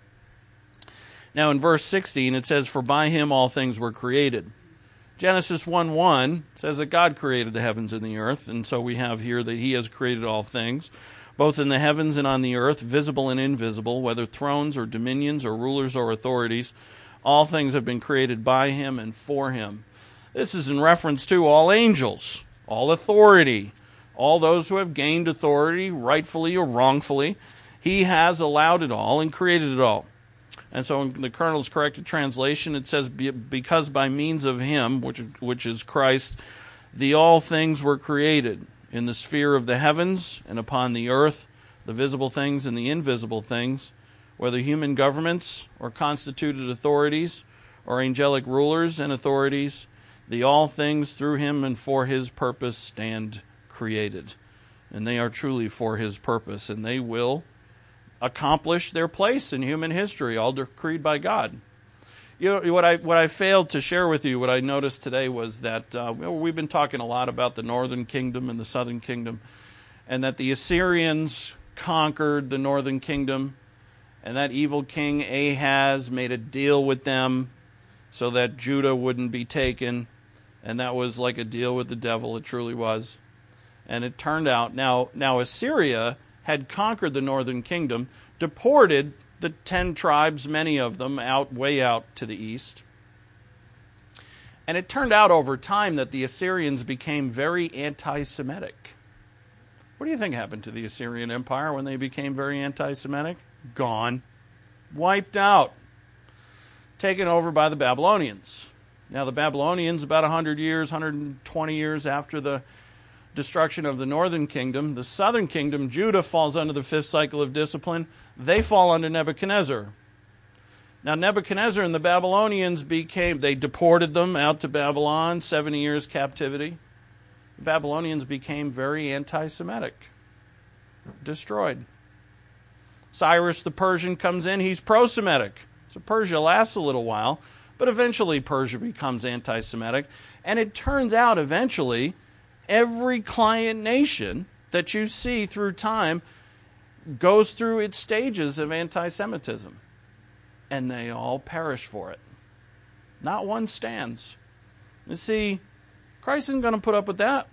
Now in verse sixteen, it says, "For by him all things were created." Genesis one one says that God created the heavens and the earth. And so we have here that he has created all things, both in the heavens and on the earth, visible and invisible, whether thrones or dominions or rulers or authorities. All things have been created by him and for him. This is in reference to all angels, all authority, all those who have gained authority, rightfully or wrongfully. He has allowed it all and created it all. And so in the Colonel's corrected translation, it says, "Because by means of him," which, which is Christ, "the all things were created in the sphere of the heavens and upon the earth, the visible things and the invisible things, whether human governments or constituted authorities or angelic rulers and authorities, the all things through him and for his purpose stand created." and they are truly for his purpose, and they will accomplish their place in human history, all decreed by God. You know, what I what I failed to share with you, what I noticed today was that uh, we've been talking a lot about the northern kingdom and the southern kingdom, and that the Assyrians conquered the northern kingdom, and that evil king Ahaz made a deal with them so that Judah wouldn't be taken, and that was like a deal with the devil. It truly was. And it turned out, now, now Assyria had conquered the northern kingdom, deported the ten tribes, many of them, out way out to the east. And it turned out over time that the Assyrians became very anti-Semitic. What do you think happened to the Assyrian Empire when they became very anti-Semitic? Gone. Wiped out. Taken over by the Babylonians. Now the Babylonians, about one hundred years, one hundred twenty years after the destruction of the northern kingdom, the southern kingdom, Judah, falls under the fifth cycle of discipline. They fall under Nebuchadnezzar. Now Nebuchadnezzar and the Babylonians became, they deported them out to Babylon, seventy years captivity. The Babylonians became very anti-Semitic. Destroyed. Cyrus the Persian comes in, he's pro-Semitic. So Persia lasts a little while, but eventually Persia becomes anti-Semitic. And it turns out eventually every client nation that you see through time goes through its stages of anti-Semitism. And they all perish for it. Not one stands. You see, Christ isn't going to put up with that.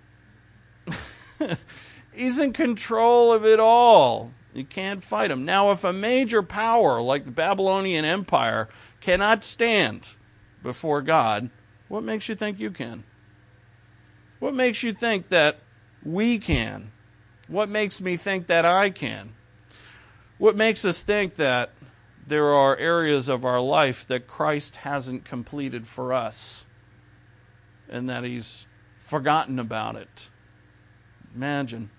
He's in control of it all. You can't fight him. Now, if a major power like the Babylonian Empire cannot stand before God, what makes you think you can? What makes you think that we can? What makes me think that I can? What makes us think that there are areas of our life that Christ hasn't completed for us and that he's forgotten about it? Imagine.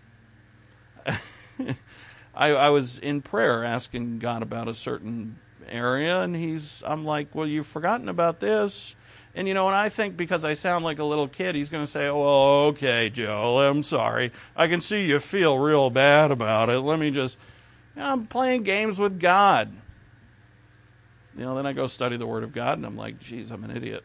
I, I was in prayer asking God about a certain area, and he's, I'm like, well, you've forgotten about this. And, you know, and I think because I sound like a little kid, he's going to say, oh, okay, Joe, I'm sorry. I can see you feel real bad about it. Let me just, you know, I'm playing games with God. You know, then I go study the Word of God, and I'm like, geez, I'm an idiot.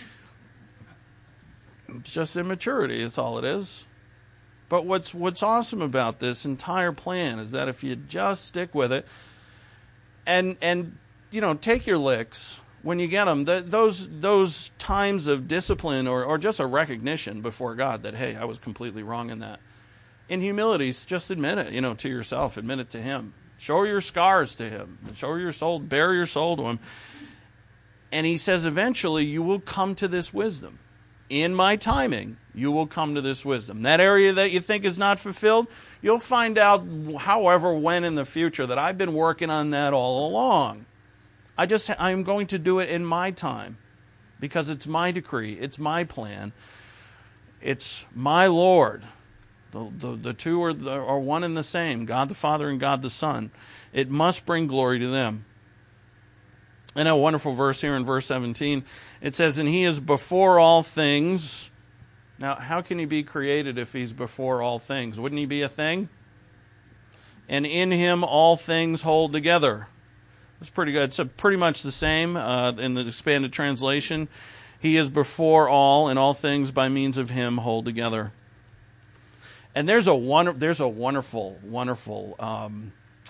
It's just immaturity, it's all it is. But what's what's awesome about this entire plan is that if you just stick with it and, and you know, take your licks when you get them, the, those those times of discipline or, or just a recognition before God that, hey, I was completely wrong in that. In humility, just admit it, you know, to yourself. Admit it to him. Show your scars to him. Show your soul, bare your soul to him. And he says eventually you will come to this wisdom. In my timing, you will come to this wisdom. That area that you think is not fulfilled, you'll find out, however, when in the future, that I've been working on that all along. I just, I'm going to do it in my time because it's my decree, it's my plan, it's my Lord. The, the, the two are, the, are one and the same, God the Father and God the Son. It must bring glory to them. And a wonderful verse here in verse seventeen. It says, and he is before all things. Now, how can he be created if he's before all things? Wouldn't he be a thing? And in him all things hold together. That's pretty good. It's pretty much the same uh, in the expanded translation. He is before all, and all things by means of him hold together. And there's a wonder, there's a wonderful, wonderful um,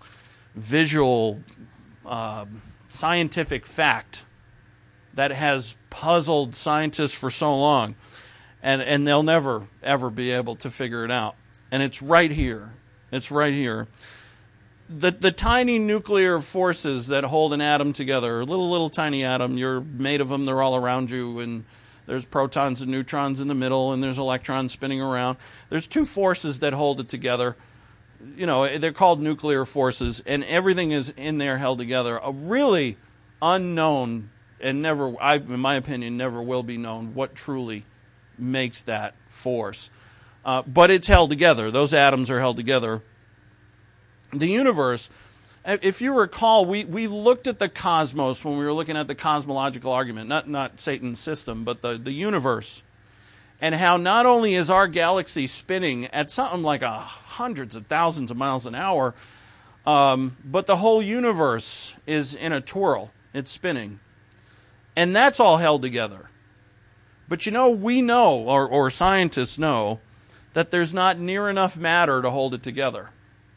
visual uh, scientific fact that has puzzled scientists for so long, and, and they'll never, ever be able to figure it out. And it's right here. It's right here. The the tiny nuclear forces that hold an atom together, a little, little tiny atom, you're made of them, they're all around you, and there's protons and neutrons in the middle, and there's electrons spinning around. There's two forces that hold it together. You know, they're called nuclear forces, and everything is in there held together. A really unknown, and never, I, in my opinion, never will be known what truly makes that force. Uh, but it's held together. Those atoms are held together. The universe, if you recall, we, we looked at the cosmos when we were looking at the cosmological argument, not not Satan's system, but the, the universe. and how not only is our galaxy spinning at something like a hundreds of thousands of miles an hour, um, but the whole universe is in a twirl. It's spinning. And that's all held together. But you know, we know, or, or scientists know, that there's not near enough matter to hold it together.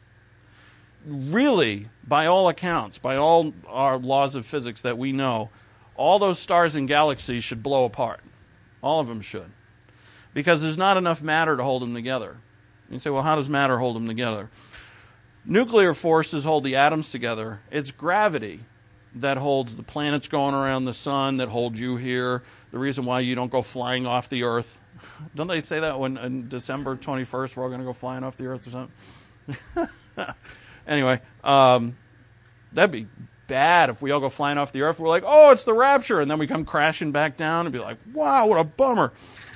Really, by all accounts, by all our laws of physics that we know, all those stars and galaxies should blow apart. All of them should. Because there's not enough matter to hold them together. You say, well, how does matter hold them together? Nuclear forces hold the atoms together. It's gravity that holds the planets going around the sun, that hold you here, the reason why you don't go flying off the earth. Don't they say that when on December twenty-first we're all going to go flying off the earth or something? Anyway, um, that'd be bad if we all go flying off the earth. We're like, oh, it's the rapture. And then we come crashing back down and be like, wow, what a bummer.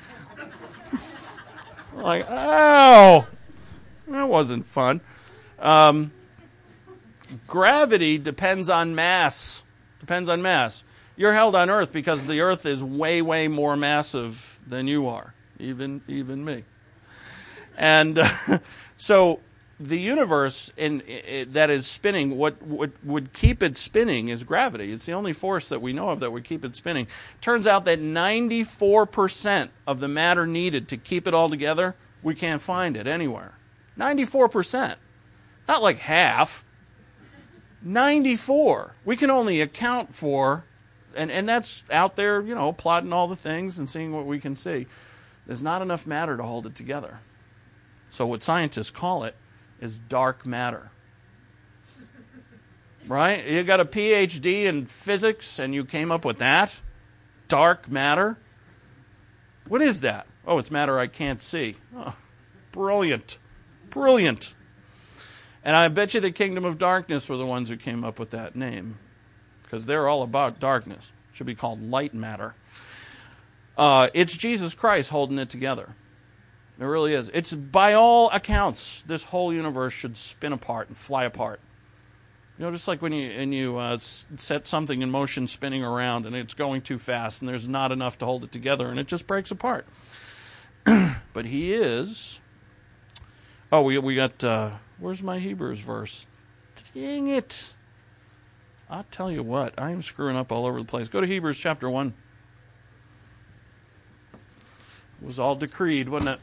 Like, ow, that wasn't fun. Um, gravity depends on mass. Depends on mass. You're held on Earth because the Earth is way, way more massive than you are, even even me. And uh, so the universe in, in, that is spinning, what, what would keep it spinning is gravity. It's the only force that we know of that would keep it spinning. Turns out that ninety-four percent of the matter needed to keep it all together, we can't find it anywhere. ninety-four percent. Not like half. ninety-four. We can only account for, and, and that's out there, you know, plotting all the things and seeing what we can see. There's not enough matter to hold it together. So what scientists call it is dark matter. Right? You got a P H D in physics and you came up with that? Dark matter? What is that? Oh, it's matter I can't see. Oh, brilliant. Brilliant. And I bet you the kingdom of darkness were the ones who came up with that name. Because they're all about darkness. It should be called light matter. Uh, it's Jesus Christ holding it together. It really is. It's, by all accounts, this whole universe should spin apart and fly apart. You know, just like when you, when you uh, set something in motion spinning around and it's going too fast and there's not enough to hold it together and it just breaks apart. But he is... Oh, we we got... Uh, where's my Hebrews verse? Dang it. I'll tell you what. I am screwing up all over the place. Go to Hebrews chapter one. It was all decreed, wasn't it?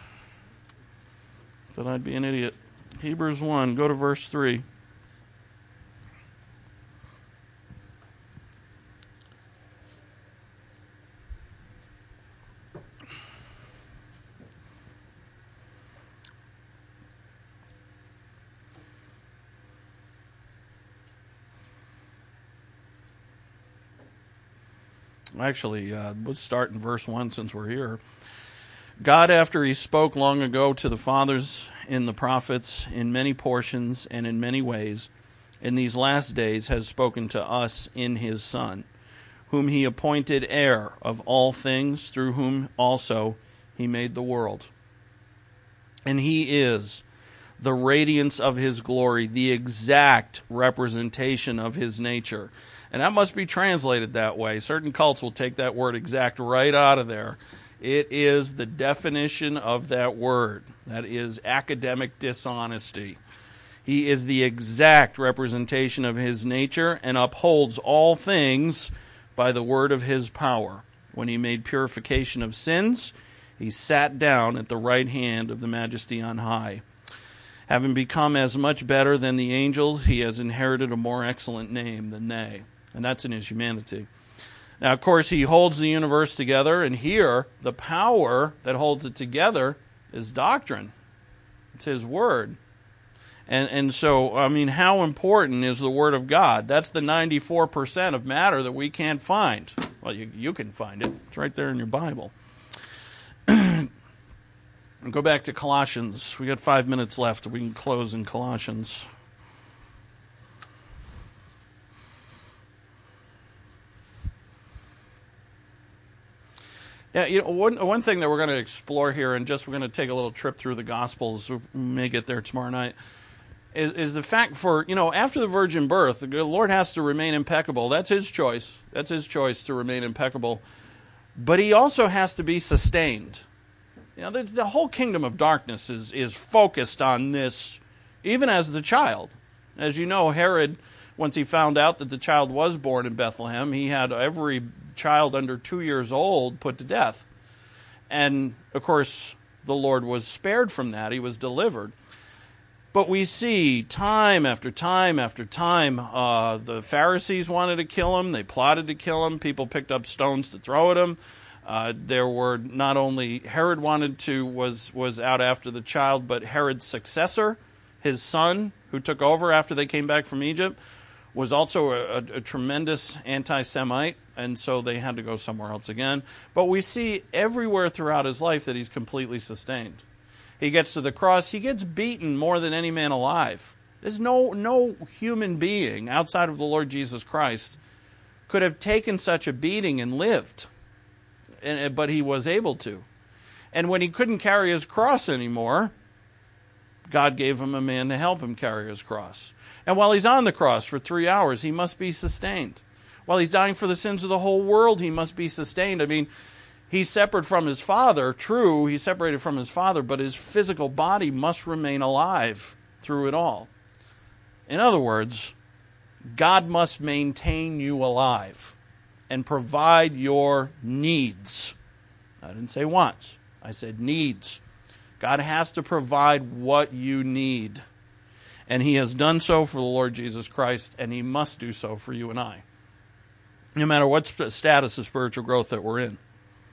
That I'd be an idiot. Hebrews one. Go to verse three. Actually, uh, let's start in verse one since we're here. God, after he spoke long ago to the fathers in the prophets in many portions and in many ways, in these last days has spoken to us in his Son, whom he appointed heir of all things, through whom also he made the world. And he is the radiance of his glory, the exact representation of his nature. And that must be translated that way. Certain cults will take that word exact right out of there. It is the definition of that word. That is academic dishonesty. He is the exact representation of his nature and upholds all things by the word of his power. When he made purification of sins, he sat down at the right hand of the Majesty on high. Having become as much better than the angels, he has inherited a more excellent name than they. And that's in his humanity. Now, of course, he holds the universe together, and here, the power that holds it together is doctrine. It's his word. And and so, I mean, how important is the word of God? That's the ninety-four percent of matter that we can't find. Well, you, you can find it. It's right there in your Bible. Go back to Colossians. We got five minutes left. We can close in Colossians. Yeah, you know, one one thing that we're going to explore here, and just we're going to take a little trip through the Gospels. We may get there tomorrow night. Is, is the fact for, you know, after the virgin birth, the Lord has to remain impeccable. That's his choice. That's his choice to remain impeccable. But he also has to be sustained. You know, the whole kingdom of darkness is, is focused on this, even as the child. As you know, Herod, once he found out that the child was born in Bethlehem, he had every child under two years old put to death. And, of course, the Lord was spared from that. He was delivered. But we see time after time after time, uh, the Pharisees wanted to kill him. They plotted to kill him. People picked up stones to throw at him. Uh, there were not only Herod wanted to, was, was out after the child, but Herod's successor, his son, who took over after they came back from Egypt, was also a, a, a tremendous anti-Semite, and so they had to go somewhere else again. But we see everywhere throughout his life that he's completely sustained. He gets to the cross, he gets beaten more than any man alive. There's no, no human being outside of the Lord Jesus Christ could have taken such a beating and lived, and, but he was able to. And when he couldn't carry his cross anymore, God gave him a man to help him carry his cross. And while he's on the cross for three hours, he must be sustained. While he's dying for the sins of the whole world, he must be sustained. I mean, he's separate from his Father. True, he's separated from his Father, but his physical body must remain alive through it all. In other words, God must maintain you alive and provide your needs. I didn't say wants. I said needs. God has to provide what you need. And he has done so for the Lord Jesus Christ, and he must do so for you and I, no matter what status of spiritual growth that we're in.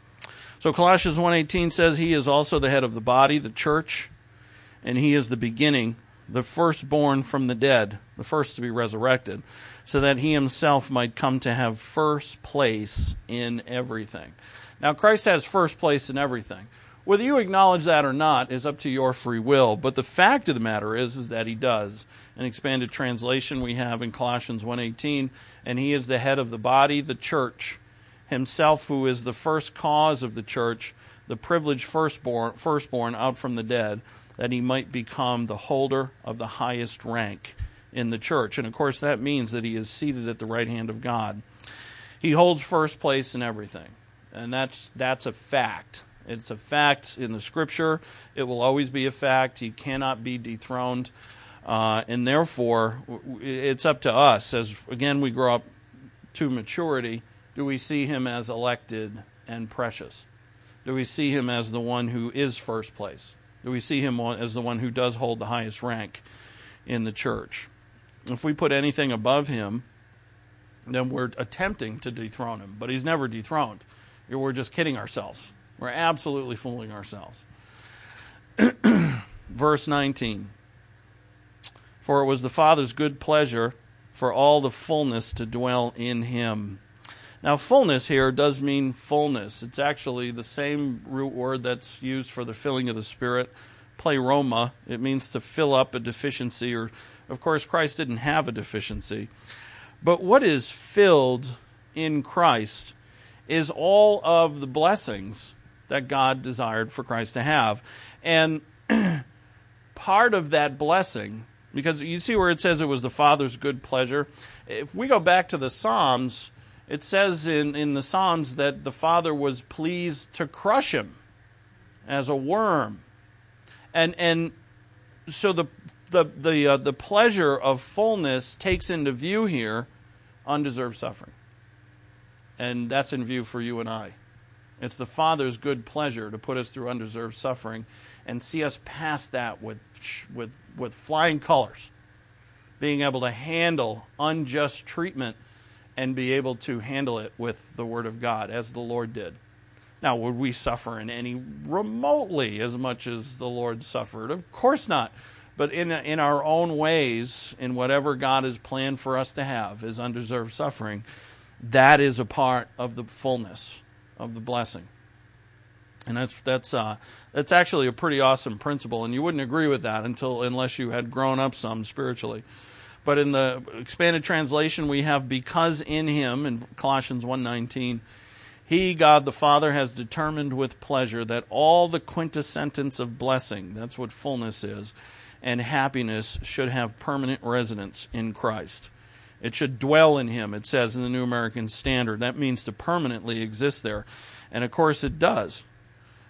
So Colossians one eighteen says he is also the head of the body, the church, and he is the beginning, the firstborn from the dead, the first to be resurrected, so that he himself might come to have first place in everything. Now, Christ has first place in everything. Whether you acknowledge that or not is up to your free will, but the fact of the matter is, is that he does. An expanded translation we have in Colossians one eighteen, and he is the head of the body, the church, himself who is the first cause of the church, the privileged firstborn, firstborn out from the dead, that he might become the holder of the highest rank in the church. And of course that means that he is seated at the right hand of God. He holds first place in everything, and that's that's a fact. It's a fact in the Scripture. It will always be a fact. He cannot be dethroned. Uh, and therefore, it's up to us, as, again, we grow up to maturity, do we see him as elected and precious? Do we see him as the one who is first place? Do we see him as the one who does hold the highest rank in the church? If we put anything above him, then we're attempting to dethrone him. But he's never dethroned. We're just kidding ourselves. We're absolutely fooling ourselves. Verse nineteen. For it was the Father's good pleasure for all the fullness to dwell in him. Now, fullness here does mean fullness. It's actually the same root word that's used for the filling of the Spirit, pleroma. It means to fill up a deficiency, or, of course, Christ didn't have a deficiency. But what is filled in Christ is all of the blessings that God desired for Christ to have. And part of that blessing, because you see where it says it was the Father's good pleasure. If we go back to the Psalms, it says in, in the Psalms that the Father was pleased to crush him as a worm. And and so the the the uh, the pleasure of fullness takes into view here undeserved suffering. And that's in view for you and I. It's the Father's good pleasure to put us through undeserved suffering and see us past that with with with flying colors, being able to handle unjust treatment and be able to handle it with the Word of God, as the Lord did. Now, would we suffer in any remotely as much as the Lord suffered? Of course not. But in in our own ways, in whatever God has planned for us to have as undeserved suffering, that is a part of the fullness of the blessing. And that's that's uh, that's actually a pretty awesome principle, and you wouldn't agree with that until unless you had grown up some spiritually. But in the expanded translation, we have because in him, in Colossians one nineteen, he, God the Father, has determined with pleasure that all the quintessence of blessing, that's what fullness is, and happiness should have permanent residence in Christ. It should dwell in him, it says in the New American Standard. That means to permanently exist there. And of course it does.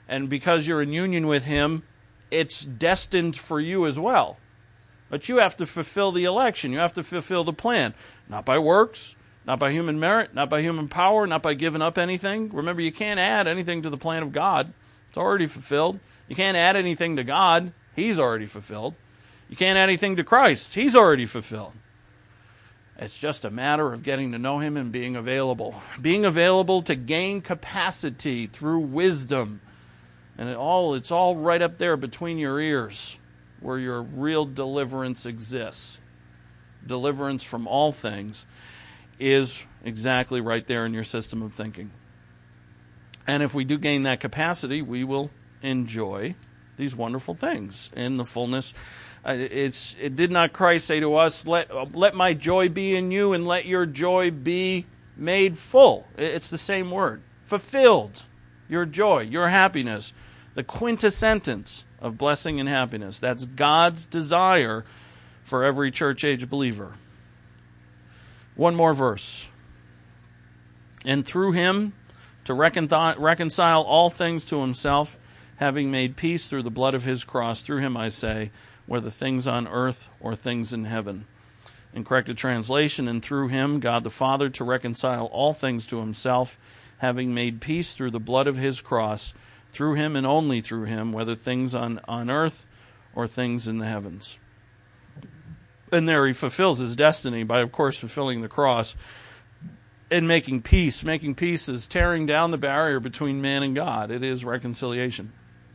And because you're in union with him, it's destined for you as well. But you have to fulfill the election. You have to fulfill the plan. Not by works, not by human merit, not by human power, not by giving up anything. Remember, you can't add anything to the plan of God. It's already fulfilled. You can't add anything to God. He's already fulfilled. You can't add anything to Christ. He's already fulfilled. It's just a matter of getting to know him and being available. Being available to gain capacity through wisdom. And it all it's all right up there between your ears where your real deliverance exists. Deliverance from all things is exactly right there in your system of thinking. And if we do gain that capacity, we will enjoy these wonderful things in the fullness. It's it did not Christ say to us, let let my joy be in you and let your joy be made full. It's the same word. Fulfilled. Your joy, your happiness. The quintessence of blessing and happiness. That's God's desire for every church age believer. One more verse. And through him to reconcile all things to himself, having made peace through the blood of his cross. Through him, I say, whether things on earth or things in heaven. In corrected translation, and through him, God the Father, to reconcile all things to himself, having made peace through the blood of his cross, through him and only through him, whether things on, on earth or things in the heavens. And there he fulfills his destiny by, of course, fulfilling the cross and making peace. Making peace is tearing down the barrier between man and God. It is reconciliation.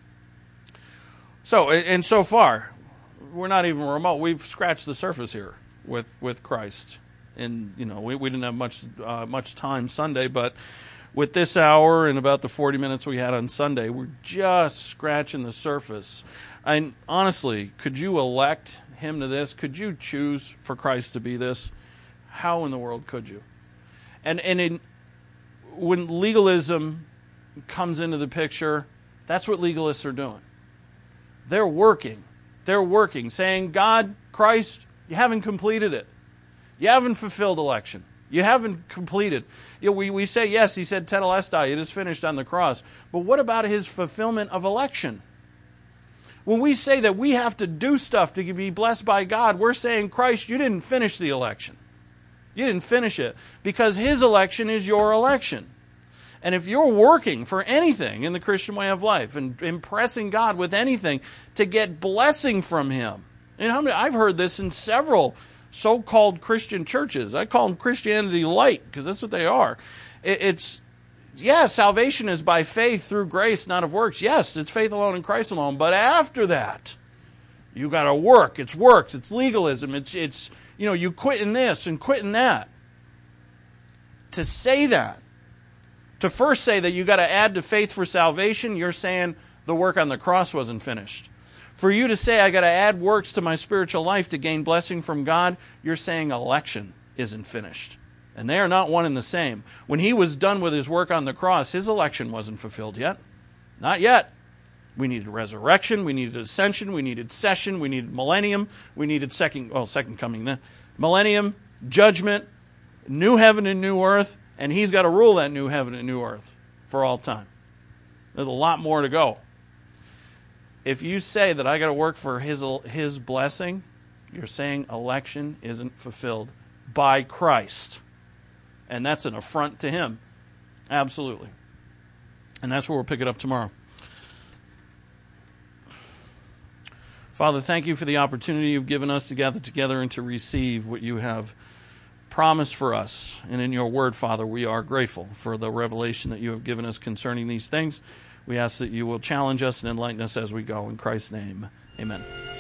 So, and so far, we're not even remote. We've scratched the surface here with, with Christ. And, you know, we, we didn't have much uh, much time Sunday, but with this hour and about the forty minutes we had on Sunday, we're just scratching the surface. And honestly, could you elect him to this? Could you choose for Christ to be this? How in the world could you? And and in, when legalism comes into the picture, that's what legalists are doing. They're working. They're working, saying, God, Christ, you haven't completed it. You haven't fulfilled election. You haven't completed. You know, we, we say, yes, he said, tetelestai, it is finished on the cross. But what about his fulfillment of election? When we say that we have to do stuff to be blessed by God, we're saying, Christ, you didn't finish the election. You didn't finish it because his election is your election. And if you're working for anything in the Christian way of life and impressing God with anything to get blessing from him, and how many, I've heard this in several so-called Christian churches. I call them Christianity light because that's what they are. It's, yeah, salvation is by faith through grace, not of works. Yes, it's faith alone in Christ alone. But after that, you got to work. It's works. It's legalism. It's, it's you know, you quitting this and quitting that. To say that, to first say that you got to add to faith for salvation, you're saying the work on the cross wasn't finished. For you to say I got to add works to my spiritual life to gain blessing from God, you're saying election isn't finished. And they are not one and the same. When he was done with his work on the cross, his election wasn't fulfilled yet. Not yet. We needed resurrection, we needed ascension, we needed session, we needed millennium, we needed second, well, second coming then. Millennium, judgment, new heaven and new earth, and he's got to rule that new heaven and new earth for all time. There's a lot more to go. If you say that I got to work for his his blessing, you're saying election isn't fulfilled by Christ. And that's an affront to him. Absolutely. And that's where we'll pick it up tomorrow. Father, thank you for the opportunity you've given us to gather together and to receive what you have promised for us. And in your word, Father, we are grateful for the revelation that you have given us concerning these things. We ask that you will challenge us and enlighten us as we go. In Christ's name, amen.